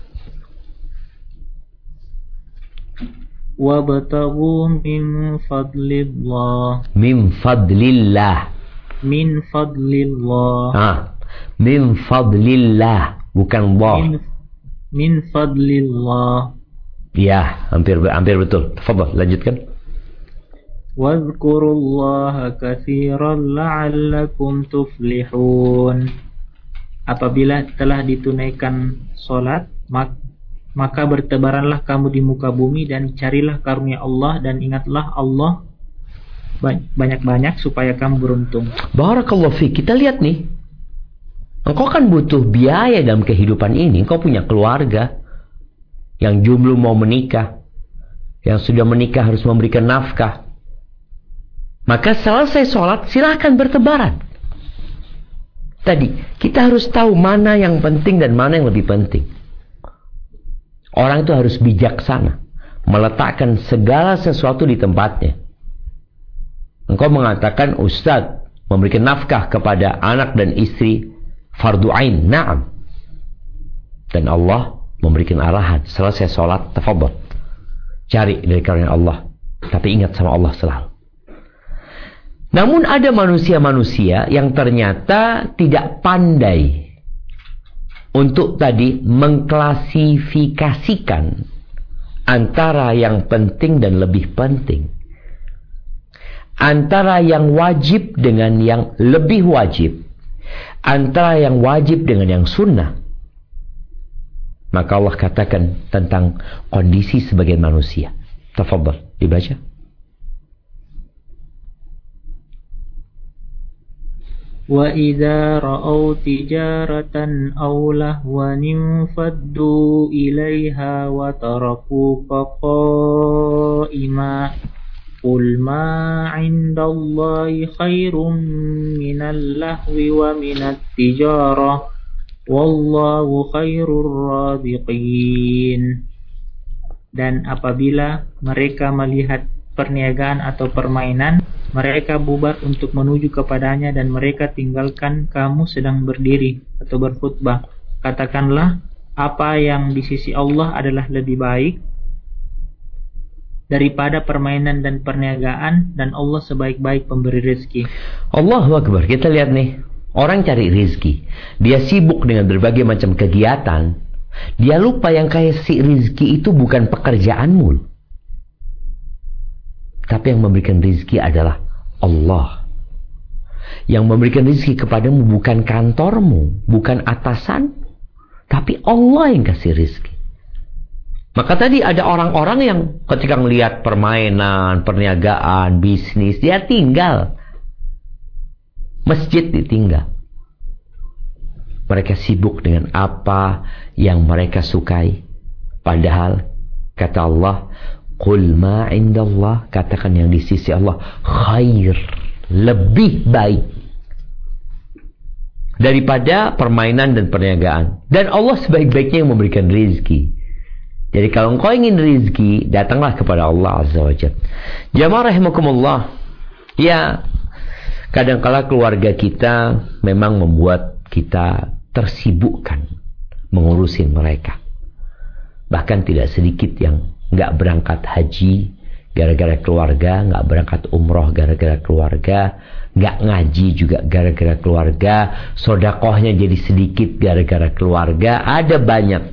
وَابْتَغُوا مِنْ فَضْلِ اللَّهِ. Min fadlillah. مِنْ فَضْلِ اللَّهِ. Min fadlillah. Bukan Allah. Min فَضْلِ اللَّهِ. Ya, hampir betul. Tafadhal, lanjutkan. وَاذْكُرُوا اللَّهَ كَثِيرًا لَعَلَّكُمْ تُفْلِحُونَ. Apabila telah ditunaikan sholat, maka bertebaranlah kamu di muka bumi dan carilah karunia Allah dan ingatlah Allah banyak-banyak supaya kamu beruntung. Barakallahu fiik. Kita lihat nih. Engkau kan butuh biaya dalam kehidupan ini. Engkau punya keluarga yang jomblo mau menikah, yang sudah menikah harus memberikan nafkah. Maka selesai sholat silahkan bertebaran. Tadi, kita harus tahu mana yang penting dan mana yang lebih penting. Orang itu harus bijaksana. Meletakkan segala sesuatu di tempatnya. Engkau mengatakan, Ustaz, memberikan nafkah kepada anak dan istri, fardu ain, na'am. Dan Allah memberikan arahan. Selesai sholat, tafadhal. Cari dari karunia Allah. Tapi ingat sama Allah selalu. Namun ada manusia-manusia yang ternyata tidak pandai untuk tadi mengklasifikasikan antara yang penting dan lebih penting. Antara yang wajib dengan yang lebih wajib. Antara yang wajib dengan yang sunnah. Maka Allah katakan tentang kondisi sebagian manusia. Tafadhal, dibaca. وَإِذَا رَأَوْا تِجَارَةً أَوْ لَهْوًا انفَضُّوا إِلَيْهَا وَتَرَكُوكَ قَائِمًا قُلْ مَا عِندَ اللَّهِ خَيْرٌ مِنَ اللَّهْوِ وَمِنَ التِّجَارَةِ وَاللَّهُ خَيْرُ الرَّازِقِينَ. Dan apabila mereka melihat perniagaan atau permainan, mereka bubar untuk menuju kepadanya dan mereka tinggalkan kamu sedang berdiri atau berkhutbah. Katakanlah, apa yang di sisi Allah adalah lebih baik daripada permainan dan perniagaan, dan Allah sebaik-baik pemberi rezeki. Allahu Akbar. Kita lihat nih, orang cari rezeki. Dia sibuk dengan berbagai macam kegiatan. Dia lupa yang kasih rezeki itu bukan pekerjaanmu. Tapi yang memberikan rezeki adalah Allah. Yang memberikan rezeki kepadamu bukan kantormu, bukan atasan, tapi Allah yang kasih rezeki. Maka tadi ada orang-orang yang ketika melihat permainan, perniagaan, bisnis, dia tinggal. Masjid ditinggal. Mereka sibuk dengan apa yang mereka sukai. Padahal kata Allah, Qul ma indallah, katakan yang di sisi Allah khair, lebih baik daripada permainan dan perniagaan. Dan Allah sebaik-baiknya yang memberikan rezeki. Jadi kalau engkau ingin rezeki, datanglah kepada Allah Azza wa Jalla. Jamaah rahimakumullah. Ya, kadangkala keluarga kita memang membuat kita tersibukkan mengurusin mereka. Bahkan tidak sedikit yang nggak berangkat haji gara-gara keluarga, nggak berangkat umroh gara-gara keluarga, nggak ngaji juga gara-gara keluarga, sodakohnya jadi sedikit gara-gara keluarga. Ada banyak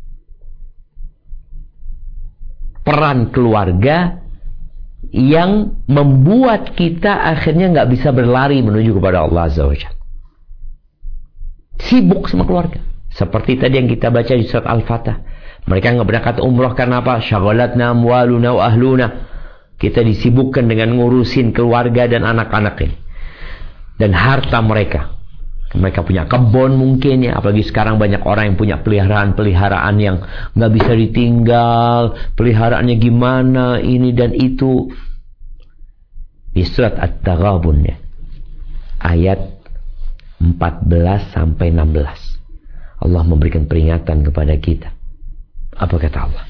peran keluarga yang membuat kita akhirnya nggak bisa berlari menuju kepada Allah Azza wa Jalla. Sibuk sama keluarga. Seperti tadi yang kita baca di surat Al-Fatah. Mereka nggak berangkat umrah karena apa? Syaghalatna amwaluna wa ahluna. Kita disibukkan dengan ngurusin keluarga dan anak-anak ini. Dan harta mereka. Mereka punya kebun mungkin ya. Apalagi sekarang banyak orang yang punya peliharaan yang nggak bisa ditinggal. Peliharaannya gimana, ini dan itu. Di surat At-Taghabun ya. Ayat 14 sampai 16. Allah memberikan peringatan kepada kita. Apa kata Allah?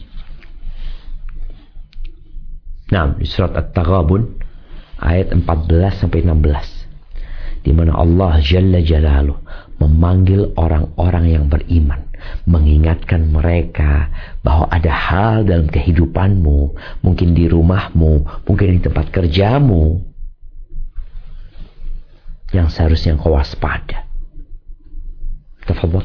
Nah, di surat At-Taghabun ayat 14 sampai 16. Di mana Allah Jalla Jalaluh memanggil orang-orang yang beriman, mengingatkan mereka bahwa ada hal dalam kehidupanmu, mungkin di rumahmu, mungkin di tempat kerjamu, yang seharusnya kau waspada. Tafadhal.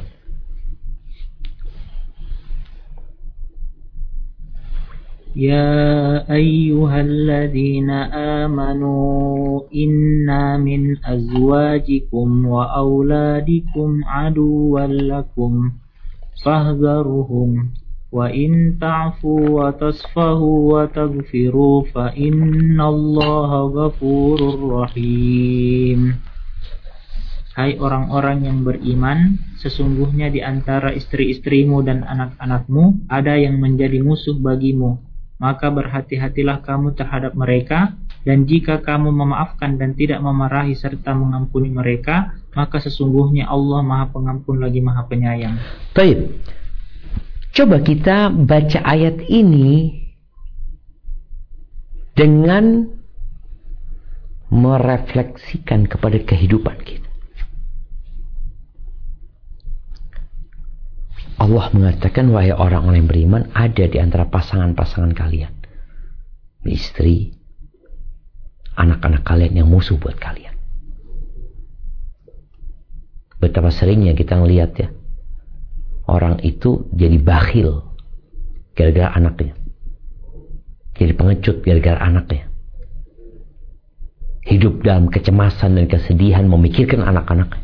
يا أيها الذين آمنوا إنا من أزواجكم وأولادكم عدوا لكم فاحذروهم وإن تعفوا وتصفحوا وتغفروا فإن الله غفور رحيم. Hai orang-orang yang beriman, sesungguhnya di antara istri-istrimu dan anak-anakmu ada yang menjadi musuh bagimu. Maka berhati-hatilah kamu terhadap mereka, dan jika kamu memaafkan dan tidak memarahi serta mengampuni mereka, maka sesungguhnya Allah Maha Pengampun lagi Maha Penyayang. Baik. Coba kita baca ayat ini dengan merefleksikan kepada kehidupan kita. Allah mengatakan, wahai orang-orang yang beriman, ada di antara pasangan-pasangan kalian, istri, anak-anak kalian yang musuh buat kalian. Betapa seringnya kita ngelihat ya, orang itu jadi bakhil gara-gara anaknya, jadi pengecut gara-gara anaknya, hidup dalam kecemasan dan kesedihan memikirkan anak-anaknya,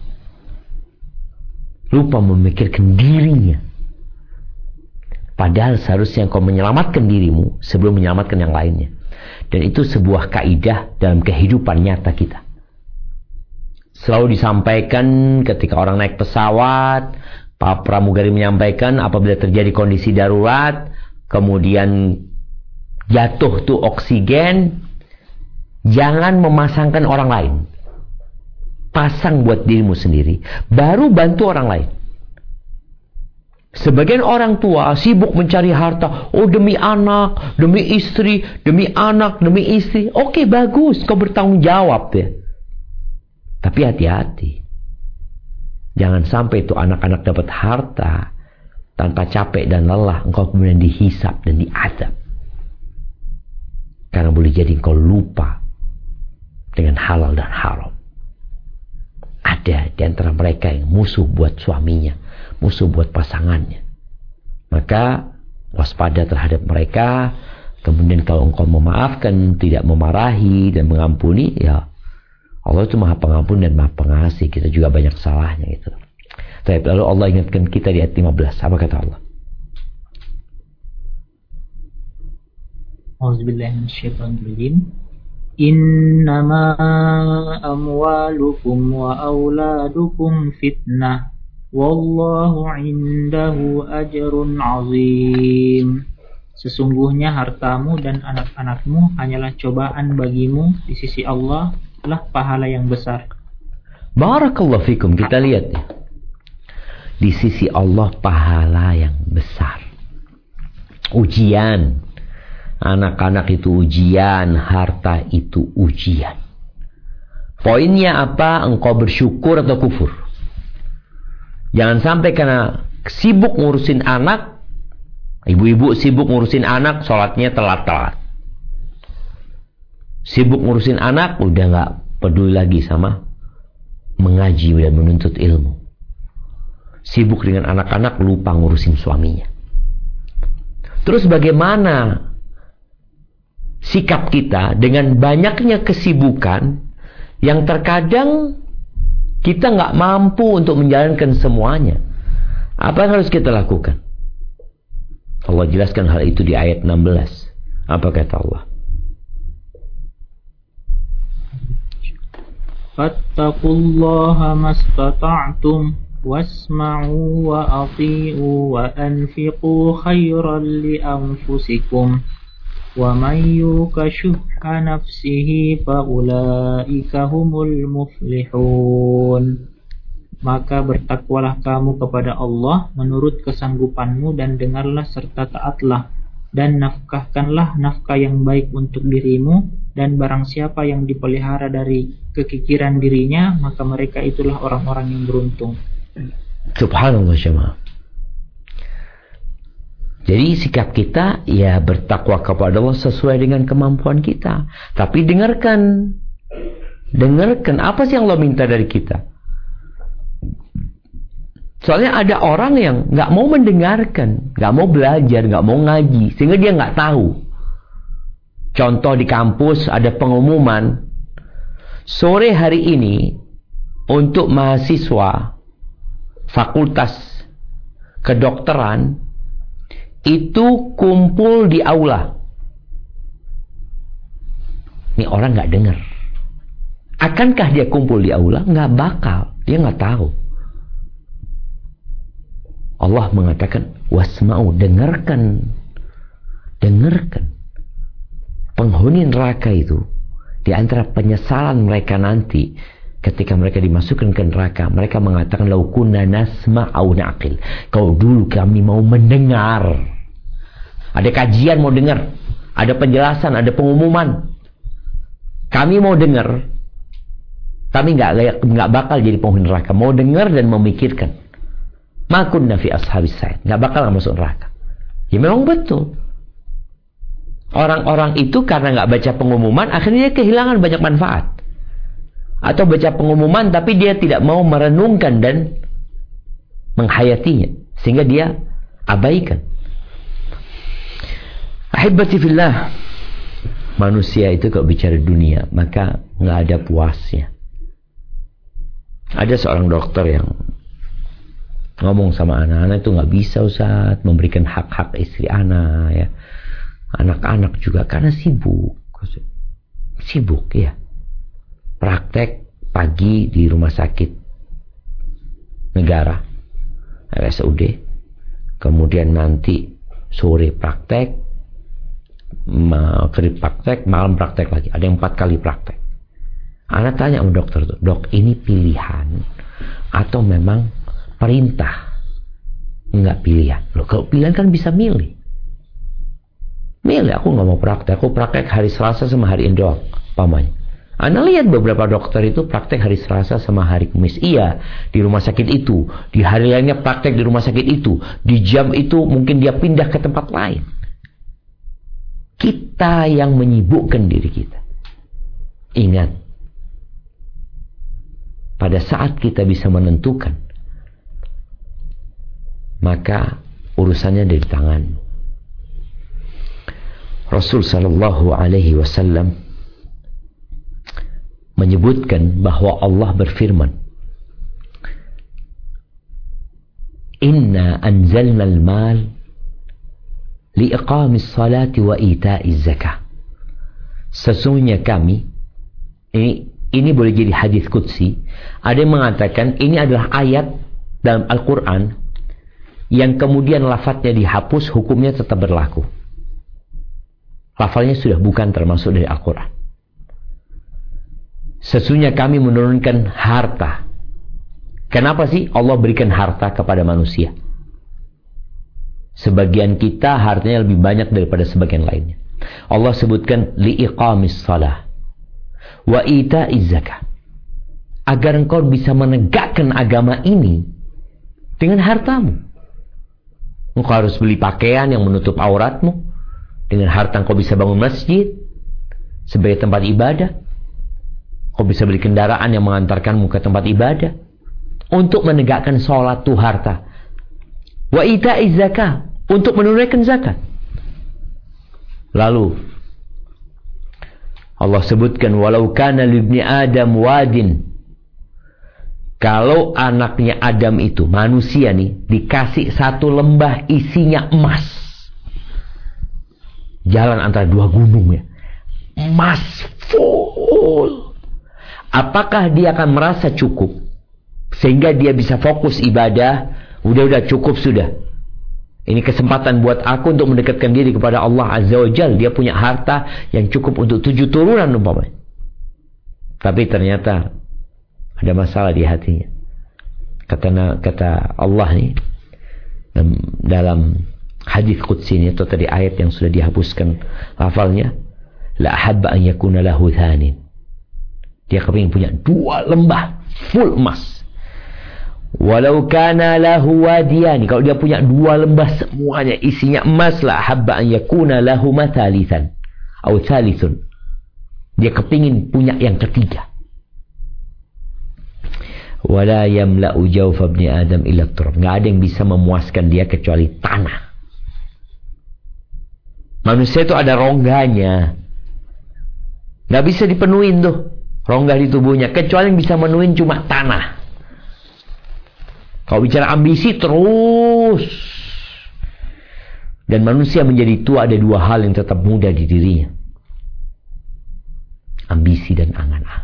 lupa memikirkan dirinya. Padahal seharusnya kau menyelamatkan dirimu sebelum menyelamatkan yang lainnya. Dan itu sebuah kaidah dalam kehidupan nyata kita. Selalu disampaikan ketika orang naik pesawat, Pak Pramugari menyampaikan apabila terjadi kondisi darurat, kemudian jatuh tuh oksigen, jangan memasangkan orang lain. Pasang buat dirimu sendiri, baru bantu orang lain. Sebagian orang tua sibuk mencari harta. Oh, demi anak, demi istri, demi anak, demi istri. Oke, bagus, kau bertanggung jawab ya. Tapi hati-hati. Jangan sampai itu anak-anak dapat harta tanpa capek dan lelah, engkau kemudian dihisap dan diazab. Karena boleh jadi engkau lupa dengan halal dan haram. Ada di antara mereka yang musuh buat suaminya, musuh buat pasangannya. Maka waspada terhadap mereka. Kemudian kalau engkau memaafkan, tidak memarahi dan mengampuni, ya Allah itu Maha Pengampun dan Maha Pengasih. Kita juga banyak salahnya gitu. Tapi lalu Allah ingatkan kita di ayat 15. Apa kata Allah? Auzubillahiminasyaitonirrajim. Innama amwalukum wa auladukum fitnah wallahu indahu ajrun azim. Sesungguhnya hartamu dan anak-anakmu hanyalah cobaan bagimu di sisi Allah lah pahala yang besar. Barakallahu fikum. Kita lihat ya. Di sisi Allah pahala yang besar. Ujian. Anak-anak itu ujian, harta itu ujian. Poinnya apa? Engkau bersyukur atau kufur. Jangan sampai karena sibuk ngurusin anak, ibu-ibu sibuk ngurusin anak, sholatnya telat-telat. Sibuk ngurusin anak, udah gak peduli lagi sama mengaji dan menuntut ilmu. Sibuk dengan anak-anak, lupa ngurusin suaminya. Terus bagaimana sikap kita dengan banyaknya kesibukan yang terkadang Kita nggak mampu untuk menjalankan semuanya. Apa yang harus kita lakukan? Allah jelaskan hal itu di ayat 16. Apa kata Allah? Fattaqullaha mastata'tum wasma'u wa ati'u wa anfiqu khairan li anfusikum wa man yuqa syuhha nafsihi fa ulaika humul muflihun. Maka bertakwalah kamu kepada Allah menurut kesanggupanmu dan dengarlah serta taatlah, dan nafkahkanlah nafkah yang baik untuk dirimu, dan barang siapa yang dipelihara dari kekikiran dirinya, maka mereka itulah orang-orang yang beruntung. Subhanallah jemaah. Jadi sikap kita ya bertakwa kepada Allah sesuai dengan kemampuan kita. Tapi dengarkan apa sih yang Allah minta dari kita. Soalnya ada orang yang nggak mau mendengarkan, nggak mau belajar, nggak mau ngaji, sehingga dia nggak tahu. Contoh di kampus ada pengumuman, sore hari ini untuk mahasiswa fakultas kedokteran itu kumpul di aula. Ini orang nggak dengar. Akankah dia kumpul di aula? Nggak bakal, dia nggak tahu. Allah mengatakan wasma'u, dengarkan. Penghuni neraka itu, di antara penyesalan mereka nanti ketika mereka dimasukkan ke neraka, mereka mengatakan lau kunna nasma'u na'qil. Kalau dulu kami mau mendengar. Ada kajian mau dengar, ada penjelasan, ada pengumuman. Kami mau dengar. Kami nggak bakal jadi penghuni neraka. Mau dengar dan memikirkan. Ma kunna fi ashabis sa'id, nggak bakal masuk neraka. Ya memang betul. Orang-orang itu karena nggak baca pengumuman, akhirnya dia kehilangan banyak manfaat. Atau baca pengumuman tapi dia tidak mau merenungkan dan menghayatinya, sehingga dia abaikan. Ahibati fillah, manusia itu kalau bicara dunia maka nggak ada puasnya. Ada seorang dokter yang ngomong sama anak-anak itu nggak bisa Ustaz memberikan hak-hak istri anak ya, anak-anak juga karena sibuk ya, praktek pagi di rumah sakit negara RSUD, kemudian nanti sore praktek, maghrib praktek, malam praktek lagi, ada yang 4 kali praktek. Anak tanya sama dokter tuh, dok ini pilihan atau memang perintah? Enggak, pilihan. Loh, kalau pilihan kan bisa milih. Aku nggak mau praktek. Aku praktek hari Selasa sama hari ini doang, pamannya. Anda lihat beberapa dokter itu praktek hari Selasa sama hari Kamis. Iya, di rumah sakit itu. Di hari lainnya praktek di rumah sakit itu. Di jam itu mungkin dia pindah ke tempat lain. Kita yang menyibukkan diri kita. Ingat, pada saat kita bisa menentukan, maka urusannya dari tanganmu. Rasul sallallahu alaihi wasallam menyebutkan bahwa Allah berfirman, Inna anzalna al-mal liiqamis salati wa ita'iz zakah. Sesungguhnya kami, ini boleh jadi hadis qudsi. Ada yang mengatakan ini adalah ayat dalam Al-Quran yang kemudian lafadznya dihapus, hukumnya tetap berlaku. Lafalnya sudah bukan termasuk dari Al-Quran. Sesungguhnya kami menurunkan harta. Kenapa sih Allah berikan harta kepada manusia? Sebagian kita hartanya lebih banyak daripada sebagian lainnya. Allah sebutkan liiqamis salah wa ita'iz zakah, agar engkau bisa menegakkan agama ini dengan hartamu. Engkau harus beli pakaian yang menutup auratmu. Dengan harta engkau bisa bangun masjid sebagai tempat ibadah. Engkau bisa beli kendaraan yang mengantarkanmu ke tempat ibadah. Untuk menegakkan sholat itu harta. Wa ita'iz zakah, untuk menunaikan zakat. Lalu Allah sebutkan walau kana libni adam wadin Kalau anaknya Adam itu, manusia nih, dikasih satu lembah isinya emas. Jalan antara dua gunung ya. Emas full. Apakah dia akan merasa cukup? Sehingga dia bisa fokus ibadah. Udah cukup sudah. Ini kesempatan buat aku untuk mendekatkan diri kepada Allah Azza wa Jalla. Dia punya harta yang cukup untuk 7 turunan umpamanya. Tapi ternyata ada masalah di hatinya. Kata Allah nih dalam hadis qudsi ini, atau tadi ayat yang sudah dihapuskan lafalnya, la ahabba an yakuna lahu thanin. Dia kepingin punya 2 lembah full emas. Walau kana lahu wadiyani, kalau dia punya 2 lembah semuanya isinya emas, la ahabba an yakuna lahu mathalithan atau thalithun. Dia kepingin punya yang ketiga. Wala yamla'u jawfa ibni Adam illa turab. Enggak ada yang bisa memuaskan dia kecuali tanah. Manusia itu ada rongganya. Enggak bisa dipenuhin tuh rongga di tubuhnya, kecuali yang bisa menuhin cuma tanah. Kalau bicara ambisi terus. Dan manusia menjadi tua, ada 2 hal yang tetap muda di dirinya. Ambisi dan angan-angan.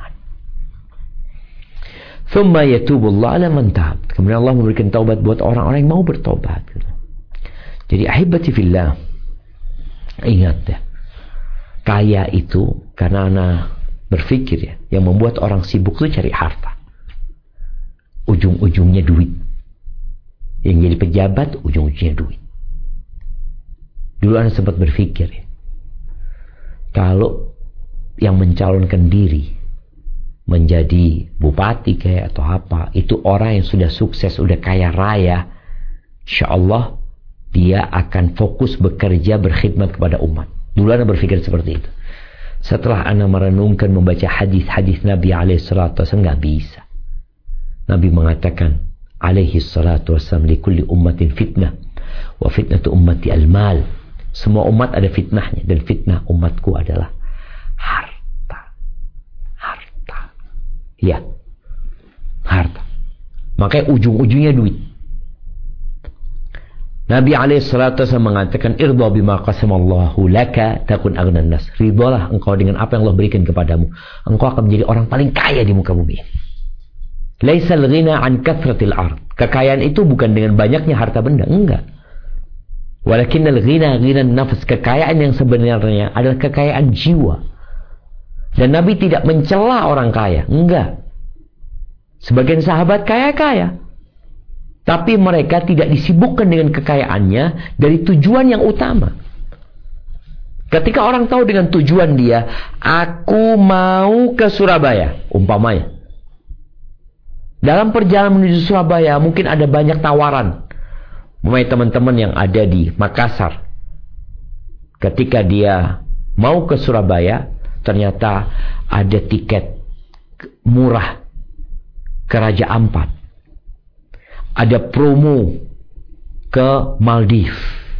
Thumma yatubullah ala man taab. Kemudian Allah memberikan taubat buat orang-orang yang mau bertobat. Jadi ahibati fillah, ingat ya, kaya itu karena anak berpikir ya, yang membuat orang sibuk itu cari harta. Ujung-ujungnya duit. Yang jadi pejabat ujung-ujungnya duit. Dulu anak sempat berpikir ya, kalau yang mencalonkan diri menjadi bupati kayak atau apa, itu orang yang sudah sukses, sudah kaya raya, insyaallah dia akan fokus bekerja, berkhidmat kepada umat. Dulu anak berpikir seperti itu. Setelah anak merenungkan, membaca hadis-hadis Nabi alaihissalatu wassalam, nggak bisa. Nabi mengatakan alaihissalatu wassalam, likulli ummatin fitnah wa fitnatu ummati al-mal. Semua umat ada fitnahnya, dan fitnah umatku adalah harta. Ya, harta. Makanya ujung-ujungnya duit. Nabi alaihissalatu wassalam mengatakan, irda bima qasamallahu laka takun aghnan nas. Ridhalah engkau dengan apa yang Allah berikan kepadamu, engkau akan menjadi orang paling kaya di muka bumi. Laisal ghina an kathratil ard. Kekayaan itu bukan dengan banyaknya harta benda, enggak. Walakinnal ghina ghinan nafs. Kekayaan yang sebenarnya adalah kekayaan jiwa. Dan Nabi tidak mencela orang kaya, enggak. Sebagian sahabat kaya-kaya, tapi mereka tidak disibukkan dengan kekayaannya dari tujuan yang utama. Ketika orang tahu dengan tujuan dia, aku mau ke Surabaya, umpamanya. Dalam perjalanan menuju Surabaya mungkin ada banyak tawaran. Umpamanya teman-teman yang ada di Makassar, ketika dia mau ke Surabaya, ternyata ada tiket murah ke Raja Ampat. Ada promo ke Maldives.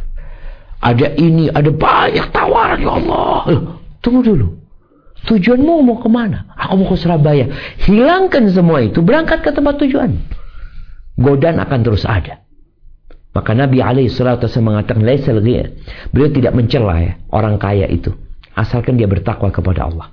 Ada ini, ada banyak tawaran, ya Allah. Tunggu dulu. Tujuanmu mau kemana? Aku mau ke Surabaya. Hilangkan semua itu, berangkat ke tempat tujuan. Godaan akan terus ada. Maka Nabi alaihissalatu wassalam mengatakan, laisal ghina. Beliau tidak mencela ya, orang kaya itu, asalkan dia bertakwa kepada Allah.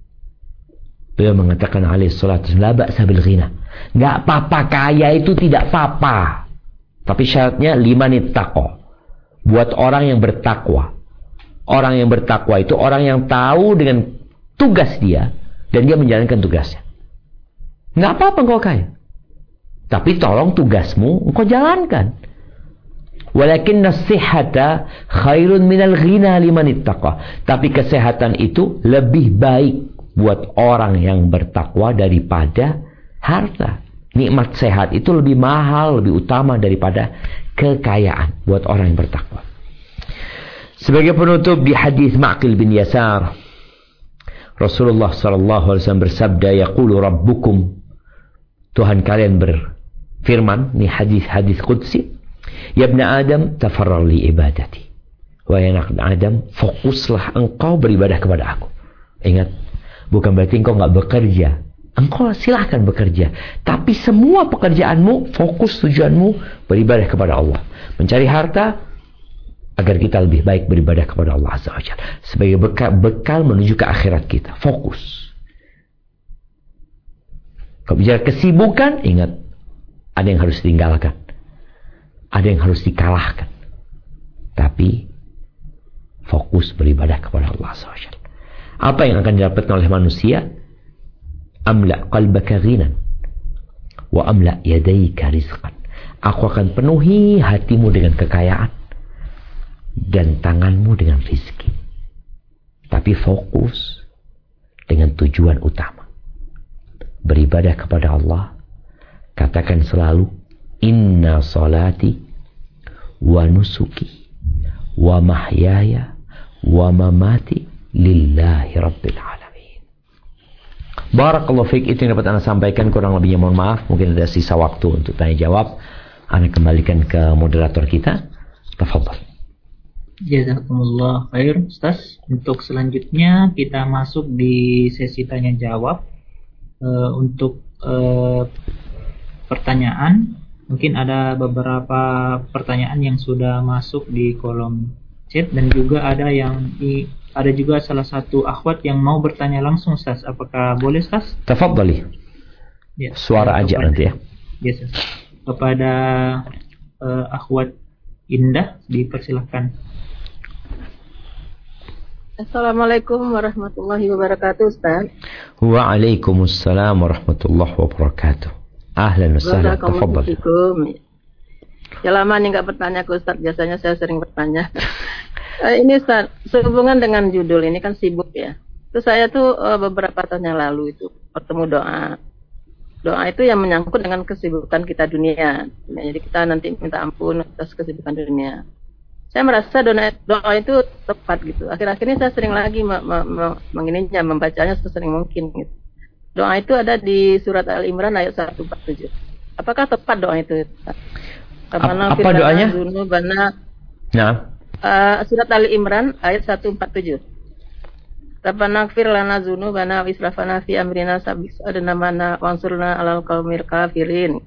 Beliau mengatakan alaihissalatu wassalam, la ba'sa bil ghina. Enggak apa-apa kaya itu, tidak apa-apa. Tapi syaratnya limanit taqwa. Buat orang yang bertakwa. Orang yang bertakwa itu orang yang tahu dengan tugas dia dan dia menjalankan tugasnya. Enggak apa-apa engkau kaya. Tapi tolong tugasmu engkau jalankan. Walakinna sihhata khairun minal ghina limanit taqwa. Tapi kesehatan itu lebih baik buat orang yang bertakwa daripada harta. Nikmat sehat itu lebih mahal, lebih utama daripada kekayaan buat orang yang bertakwa. Sebagai penutup, di hadis Ma'qil bin Yasar, Rasulullah sallallahu alaihi wasallam bersabda, yaqulu rabbukum, Tuhan kalian berfirman, ini hadis qudsi, ya ibn Adam tafarrar li ibadati. Wahai anak Adam, fokuslah engkau beribadah kepada aku. Ingat, bukan berarti engkau enggak bekerja, engkau silahkan bekerja. Tapi semua pekerjaanmu, fokus tujuanmu beribadah kepada Allah. Mencari harta agar kita lebih baik beribadah kepada Allah Azza wa Jalla. Sebagai bekal menuju ke akhirat kita. Fokus. Kalau bicara kesibukan, ingat, ada yang harus ditinggalkan. Ada yang harus dikalahkan. Tapi fokus beribadah kepada Allah Azza wa Jalla. Apa yang akan didapatkan oleh manusia? Amla qalbaka ghinan wa amla yadayka rizqan. Aku akan penuhi hatimu dengan kekayaan dan tanganmu dengan rezeki. Tapi fokus dengan tujuan utama. Beribadah kepada Allah. Katakan selalu, inna salati wa nusuki wa mahyaya wa mamati lillahi rabbil alamin. Barakallahu fiik. Itu yang dapat Anda sampaikan. Kurang lebihnya mohon maaf. Mungkin ada sisa waktu untuk tanya jawab. Anda kembalikan ke moderator kita. Tafadhal. Jazakumullah khair, Ustaz. Untuk selanjutnya kita masuk di sesi tanya jawab. Untuk pertanyaan, mungkin ada beberapa pertanyaan yang sudah masuk di kolom chat, dan juga ada juga salah satu akhwat yang mau bertanya langsung, Ustaz. Apakah boleh, Ustaz? Tafadhali. Ya, suara aja nanti ya. Yes, Ustaz. Kepada akhwat Indah, dipersilahkan. Assalamualaikum warahmatullahi wabarakatuh, Ustaz. Waalaikumsalam warahmatullahi wabarakatuh. Ahlan wa sahlan. Tafadhal. Ya lama nih nggak bertanya ke Ustaz. Biasanya saya sering bertanya. Ini Ustaz, sehubungan dengan judul ini kan sibuk ya. Terus saya tuh beberapa tahun yang lalu itu bertemu doa. Doa itu yang menyangkut dengan kesibukan kita dunia. Jadi kita nanti minta ampun atas kesibukan dunia. Saya merasa doa itu tepat gitu. Akhir-akhir ini saya sering lagi membacanya sesering mungkin gitu. Doa itu ada di surat Al-Imran ayat 147. Apakah tepat doa itu? Apa doanya? Nah. Surat Al-Imran ayat 147. Rabbana ighfir lana dzunubana wa israfana fi amrina sabis adna mana wansurna 'alal qaumil kafirin.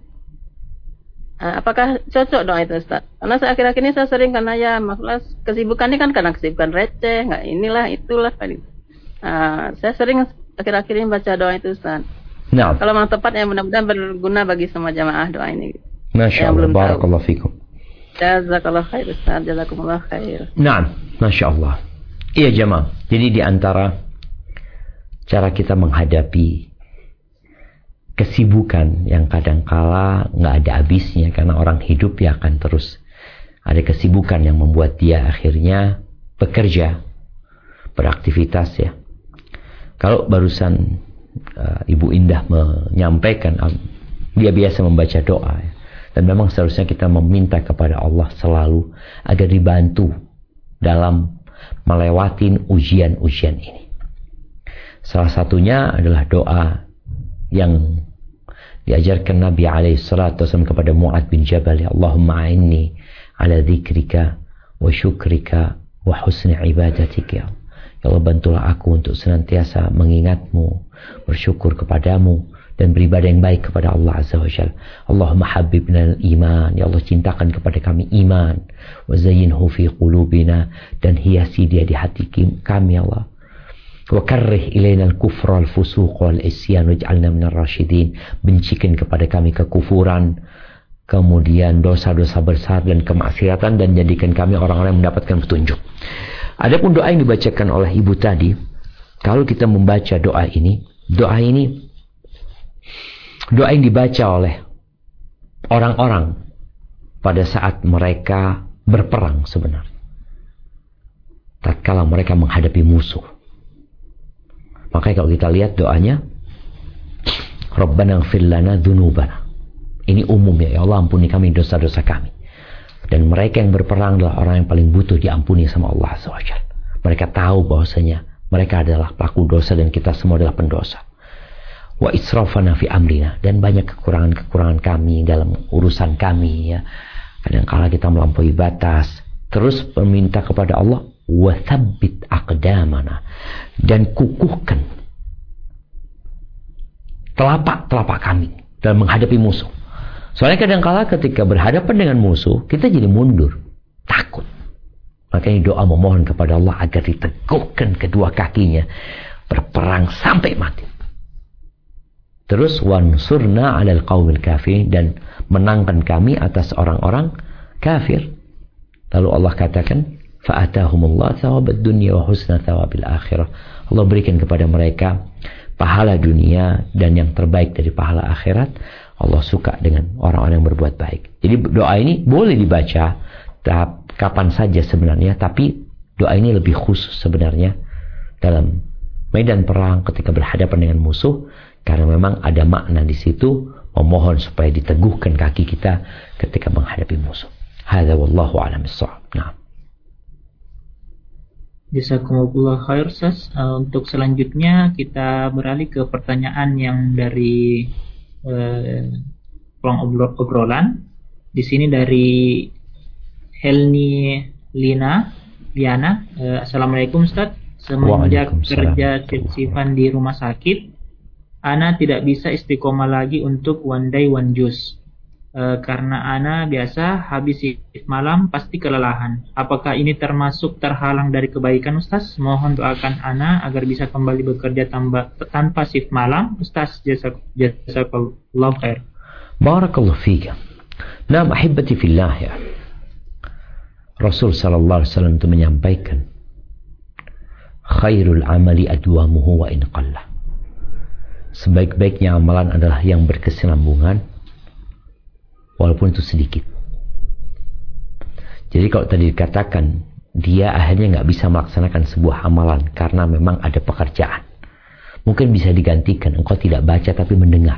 Apakah cocok doa itu, Ustaz? Karena akhir-akhir ini saya sering, karena ya masalah kesibukan ini kan karena kesibukan receh, nggak inilah itulah kali. Saya sering akhir-akhir ini baca doa itu, Ustaz. Nah. Kalau memang tepat, ya mudah-mudahan berguna bagi semua jamaah doa ini. Masya Allah, barakallahu fikum. Jazakallah khair, Ustaz. Jazakumullah khair. Nah, Masya Allah. Iya jamaah. Jadi di antara cara kita menghadapi kesibukan yang kadangkala nggak ada habisnya, karena orang hidup ya akan terus ada kesibukan yang membuat dia akhirnya bekerja, beraktivitas ya. Kalau barusan Ibu Indah menyampaikan dia biasa membaca doa ya. Dan memang seharusnya kita meminta kepada Allah selalu agar dibantu dalam melewati ujian-ujian ini. Salah satunya adalah doa yang diajarkan Nabi SAW kepada Mu'ad bin Jabal. Allahumma a'inni ala dzikrika wa syukrika wa husni ibadatika. Ya Allah, bantulah aku untuk senantiasa mengingatmu, bersyukur kepadamu, dan beribadah yang baik kepada Allah Azza wa Jalla. Allahumma habibna al-iman. Ya Allah, cintakan kepada kami iman. Wa zayyinhu fi qulubina. Dan hiasi dia di hati kami, ya Allah. Wa karrih ilaina al-kufra al-fusuq wal-isyan waj'alna minar rasyidin. Bencikan kepada kami kekufuran, kemudian dosa-dosa besar dan kemaksiatan, dan jadikan kami orang-orang yang mendapatkan petunjuk. Adapun doa yang dibacakan oleh ibu tadi, kalau kita membaca doa ini doa yang dibaca oleh orang-orang pada saat mereka berperang sebenarnya, tatkala mereka menghadapi musuh. Makanya kalau kita lihat doanya, Rabbana ighfir lana dzunubana. Ini umum ya Allah, ampuni kami dosa-dosa kami. Dan mereka yang berperang adalah orang yang paling butuh diampuni sama Allah SWT. Mereka tahu bahwasanya mereka adalah pelaku dosa dan kita semua adalah pendosa. Wa israfana fi amrina. Dan banyak kekurangan-kekurangan kami dalam urusan kami ya. Kadang-kala kita melampaui batas. Terus meminta kepada Allah, wa tsabbit aqdamana. Dan kukuhkan telapak kami dalam menghadapi musuh. Soalnya kadang-kala ketika berhadapan dengan musuh, kita jadi mundur, takut. Makanya doa memohon kepada Allah agar diteguhkan kedua kakinya, berperang sampai mati. Terus wansurna 'alal qaumil kafirin, dan menangkan kami atas orang-orang kafir. Lalu Allah katakan, fa'atahumullah thawabad dunya wa husna thawabil akhirah. Allah berikan kepada mereka pahala dunia dan yang terbaik dari pahala akhirat. Allah suka dengan orang-orang yang berbuat baik. Jadi doa ini boleh dibaca kapan saja sebenarnya, tapi doa ini lebih khusus sebenarnya dalam medan perang ketika berhadapan dengan musuh, karena memang ada makna di situ memohon supaya diteguhkan kaki kita ketika menghadapi musuh. Hadza wallahu a'lam bissawab. Nah. Jazakumullah khair, Ustaz. Untuk selanjutnya kita beralih ke pertanyaan yang dari ruang obrolan. Di sini dari Helni Liana. Assalamualaikum Ustaz. Semenjak kerja shifan di rumah sakit, Ana tidak bisa istiqomah lagi untuk one day one juice. Karena Ana biasa habis shift malam pasti kelelahan. Apakah ini termasuk terhalang dari kebaikan Ustaz? Mohon doakan Ana agar bisa kembali bekerja tanpa shift malam. Ustaz, jazakallahu khair. Barakallahu fika. Nah, ahibati fillah ya. Rasul sallallahu alaihi wasallam itu menyampaikan, khairul amali adwamuhu wa in qalla. Sebaik-baiknya amalan adalah yang berkesinambungan walaupun itu sedikit. Jadi kalau tadi dikatakan dia akhirnya nggak bisa melaksanakan sebuah amalan karena memang ada pekerjaan, mungkin bisa digantikan engkau tidak baca tapi mendengar.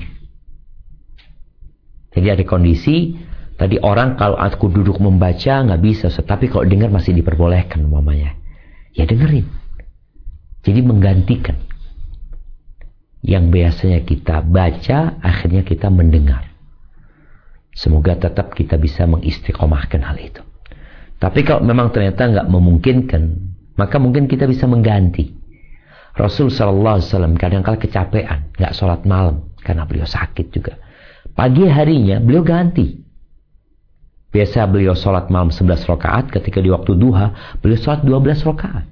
Jadi ada kondisi tadi orang kalau aku duduk membaca nggak bisa, tapi kalau dengar masih diperbolehkan umpamanya, ya dengerin. Jadi menggantikan yang biasanya kita baca, akhirnya kita mendengar. Semoga tetap kita bisa mengistiqomahkan hal itu. Tapi kalau memang ternyata nggak memungkinkan, maka mungkin kita bisa mengganti. Rasul sallallahu alaihi wasallam kadang-kala kecapean, nggak sholat malam karena beliau sakit juga. Pagi harinya beliau ganti. Biasa beliau sholat malam 11 rakaat, ketika di waktu duha beliau sholat 12 rakaat.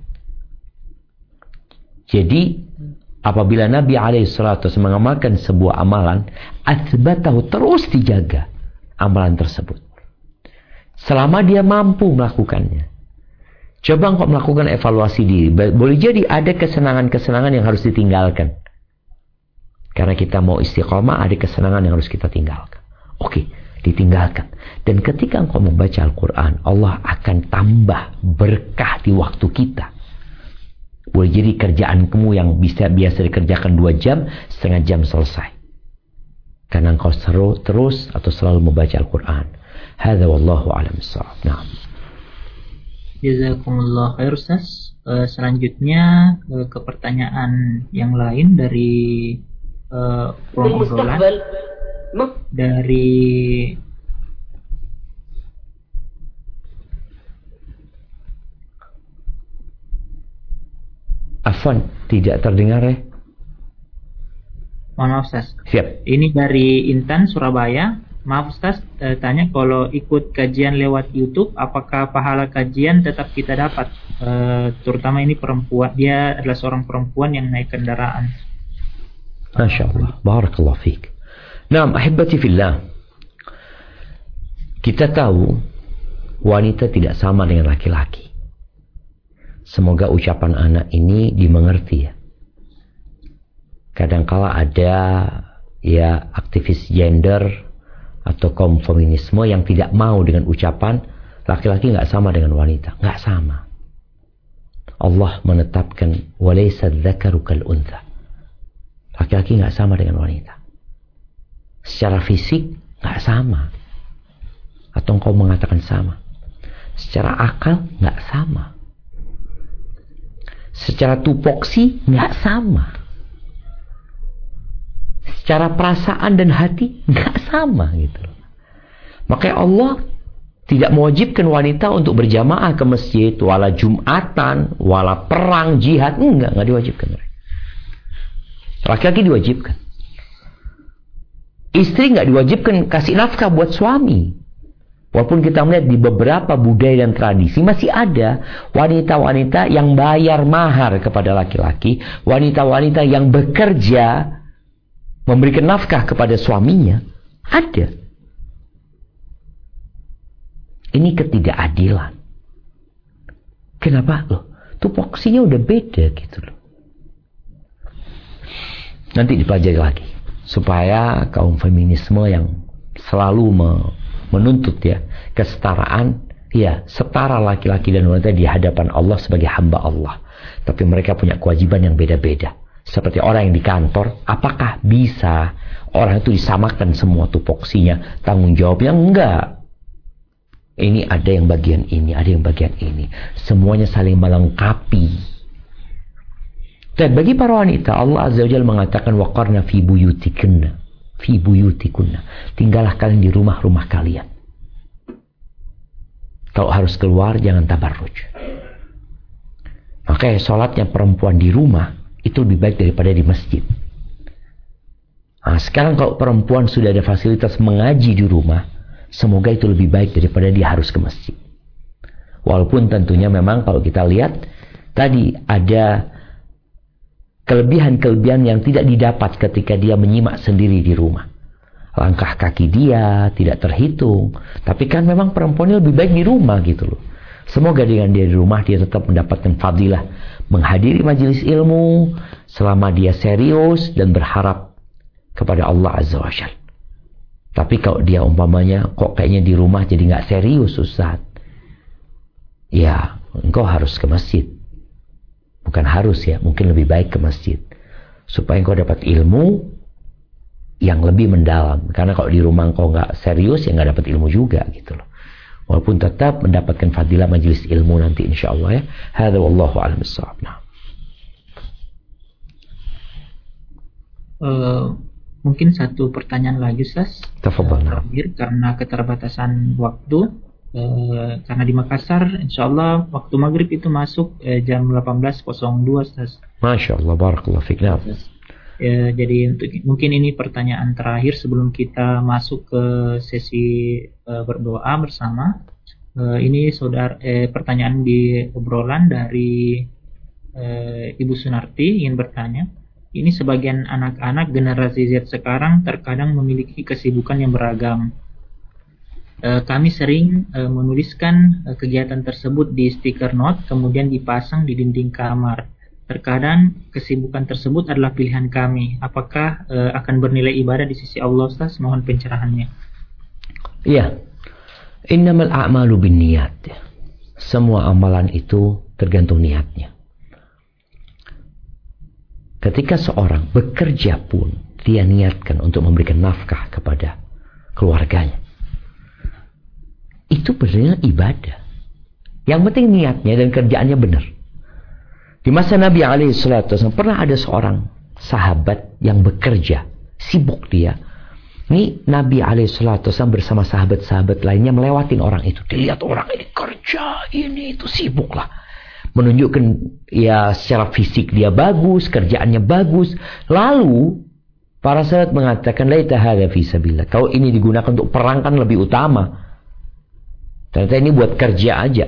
Jadi apabila Nabi alaihissalatu mengamalkan sebuah amalan, atsbatahu, terus dijaga amalan tersebut selama dia mampu melakukannya. Coba engkau melakukan evaluasi diri. Boleh jadi ada kesenangan-kesenangan yang harus ditinggalkan karena kita mau istiqomah. Ada kesenangan yang harus kita tinggalkan. Oke, ditinggalkan. Dan ketika engkau membaca Al-Quran, Allah akan tambah berkah di waktu kita. Boleh jadi kerjaan kamu yang biasa dikerjakan 2 jam, setengah jam selesai. Karena engkau terus atau selalu membaca Al-Quran. Hadza wallahu a'lam bissawab. Naam. Jazakumullah khair Ustaz. Selanjutnya ke pertanyaan yang lain dari ruang obrolan. Dari Afwan, tidak terdengar ya? Mohon maaf Ustaz. Siap. Ini dari Intan Surabaya. Maaf Ustaz, tanya kalau ikut kajian lewat YouTube, apakah pahala kajian tetap kita dapat? Terutama ini perempuan, dia adalah seorang perempuan yang naik kendaraan. Masya Allah, barakallahu fiik. Nah, ahibati fillah, kita tahu wanita tidak sama dengan laki-laki. Semoga ucapan anak ini dimengerti ya. Kadangkala ada ya aktivis gender atau kaum feminisme yang tidak mau dengan ucapan laki-laki nggak sama dengan wanita. Nggak sama. Allah menetapkan walaysa dzakaru kal untha. Laki-laki nggak sama dengan wanita. Secara fisik nggak sama. Atau engkau mengatakan sama. Secara akal nggak sama. Secara tupoksi nggak sama. Secara perasaan dan hati nggak sama gitu. Makanya Allah tidak mewajibkan wanita untuk berjamaah ke masjid, wala Jumatan, wala perang, jihad, enggak diwajibkan. Laki-laki diwajibkan. Istri nggak diwajibkan kasih nafkah buat suami. Walaupun kita melihat di beberapa budaya dan tradisi masih ada wanita-wanita yang bayar mahar kepada laki-laki, wanita-wanita yang bekerja memberikan nafkah kepada suaminya. Ada. Ini ketidakadilan. Kenapa? Loh, tupoksinya udah beda gitu loh. Nanti dipelajari lagi supaya kaum feminisme yang selalu menuntut ya kesetaraan, ya setara laki-laki dan wanita di hadapan Allah sebagai hamba Allah, tapi mereka punya kewajiban yang beda-beda. Seperti orang yang di kantor, apakah bisa orang itu disamakan semua tupoksinya, tanggung jawabnya? Enggak. Ini ada yang bagian ini, ada yang bagian ini, semuanya saling melengkapi. Dan bagi para wanita, Allah Azza wa Jalla mengatakan waqarna fi buyutikunna, fi buyutikunna, tinggallah kalian di rumah-rumah kalian. Kalau harus keluar jangan tabarruj. Makanya sholatnya perempuan di rumah itu lebih baik daripada di masjid. Nah, sekarang kalau perempuan sudah ada fasilitas mengaji di rumah, semoga itu lebih baik daripada dia harus ke masjid. Walaupun tentunya memang kalau kita lihat tadi ada kelebihan-kelebihan yang tidak didapat ketika dia menyimak sendiri di rumah. Langkah kaki dia tidak terhitung. Tapi kan memang perempuannya lebih baik di rumah gitu loh. Semoga dengan dia di rumah dia tetap mendapatkan fadilah menghadiri majelis ilmu selama dia serius dan berharap kepada Allah Azza wa Jalla. Tapi kalau dia umpamanya kok kayaknya di rumah jadi nggak serius Ustaz, ya engkau harus ke masjid. Bukan harus ya, mungkin lebih baik ke masjid supaya engkau dapat ilmu yang lebih mendalam. Karena kalau di rumah engkau nggak serius ya nggak dapat ilmu juga gitu loh. Walaupun tetap mendapatkan fadilah majelis ilmu nanti insyaallah ya. Hadza wallahu a'lam bissawab. Mungkin satu pertanyaan lagi Ustaz. Tafadhal. Terakhir karena keterbatasan waktu. Karena di Makassar insyaallah waktu maghrib itu masuk jam 18.02 Ustaz. Masya Allah, barakallah fiik. Jadi mungkin ini pertanyaan terakhir sebelum kita masuk ke sesi berdoa bersama. Ini pertanyaan di obrolan dari Ibu Sunarti ingin bertanya. Ini sebagian anak-anak generasi Z sekarang terkadang memiliki kesibukan yang beragam. Kami sering menuliskan kegiatan tersebut di stiker note kemudian dipasang di dinding kamar. Terkadang kesibukan tersebut adalah pilihan kami. Apakah akan bernilai ibadah di sisi Allah Ustaz? Mohon pencerahannya. Iya. Innamal a'malu binniyat. Semua amalan itu tergantung niatnya. Ketika seorang bekerja pun dia niatkan untuk memberikan nafkah kepada keluarganya, itu benar ibadah. Yang penting niatnya dan kerjaannya benar. Di masa Nabi SAW pernah ada seorang sahabat yang bekerja, sibuk dia. Ini Nabi SAW bersama sahabat-sahabat lainnya melewatin orang itu. Dilihat orang ini kerja, ini itu sibuk lah. Menunjukkan ya secara fisik dia bagus, kerjaannya bagus. Lalu para sahabat mengatakan, laita hadza fi sabilillah. Kalau ini digunakan untuk perang kan lebih utama. Ternyata ini buat kerja aja.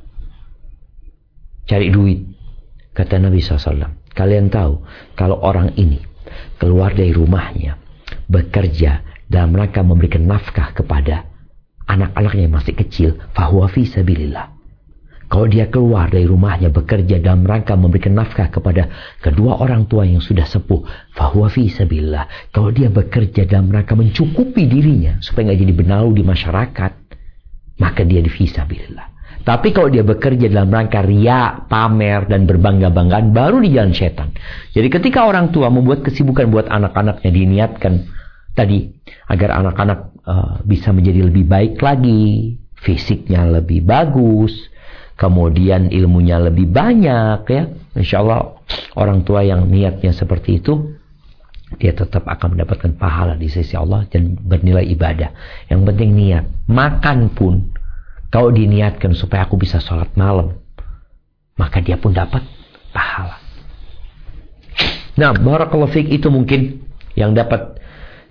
Cari duit. Kata Nabi SAW, kalian tahu kalau orang ini keluar dari rumahnya, bekerja dalam rangka memberikan nafkah kepada anak-anaknya yang masih kecil, fahuwa fi sabilillah. Kalau dia keluar dari rumahnya bekerja dalam rangka memberikan nafkah kepada kedua orang tua yang sudah sepuh, fahuwa fi sabilillah. Kalau dia bekerja dalam rangka mencukupi dirinya supaya nggak jadi benalu di masyarakat, maka dia di fi sabilillah. Tapi kalau dia bekerja dalam rangka riya, pamer, dan berbangga-banggaan, baru di jalan setan. Jadi ketika orang tua membuat kesibukan buat anak-anaknya, diniatkan tadi agar anak-anak bisa menjadi lebih baik lagi, fisiknya lebih bagus, kemudian ilmunya lebih banyak, ya. Insya Allah orang tua yang niatnya seperti itu, dia tetap akan mendapatkan pahala di sisi Allah dan bernilai ibadah. Yang penting niat. Makan pun kalau diniatkan supaya aku bisa sholat malam, maka dia pun dapat pahala. Nah, barakallahu fiik, itu mungkin yang dapat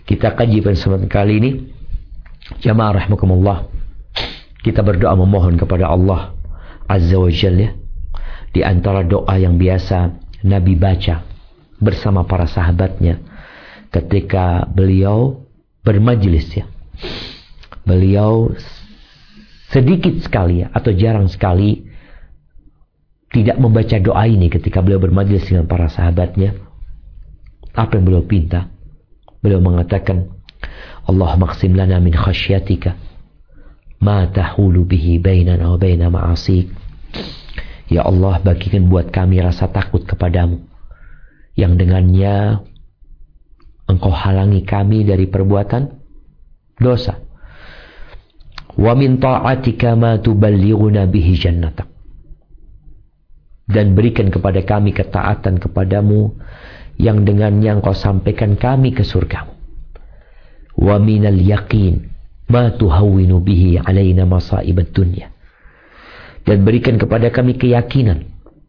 kita kaji pada kesempatan kali ini, jamaah rahimakumullah, kita berdoa memohon kepada Allah Azza wa Jalla. Di antara doa yang biasa Nabi baca bersama para sahabatnya ketika beliau bermajlis, ya. Beliau sedikit sekali atau jarang sekali tidak membaca doa ini ketika beliau bermajlis dengan para sahabatnya. Apa yang beliau pinta? Beliau mengatakan, Allahumma qsim lana min khasyatika ma tahulu bihi bainana wa baina ma'asik. Ya Allah, bagikan buat kami rasa takut kepadamu yang dengannya Engkau halangi kami dari perbuatan dosa. Wa min ta'atika ma tuballighuna bihi jannatak. Dan berikan kepada kami ketaatan kepadamu yang dengannya Engkau sampaikan kami ke surgamu. Wa minal yaqin ma tuhawwinu bihi alaina masa'ibad dunya. Dan berikan kepada kami keyakinan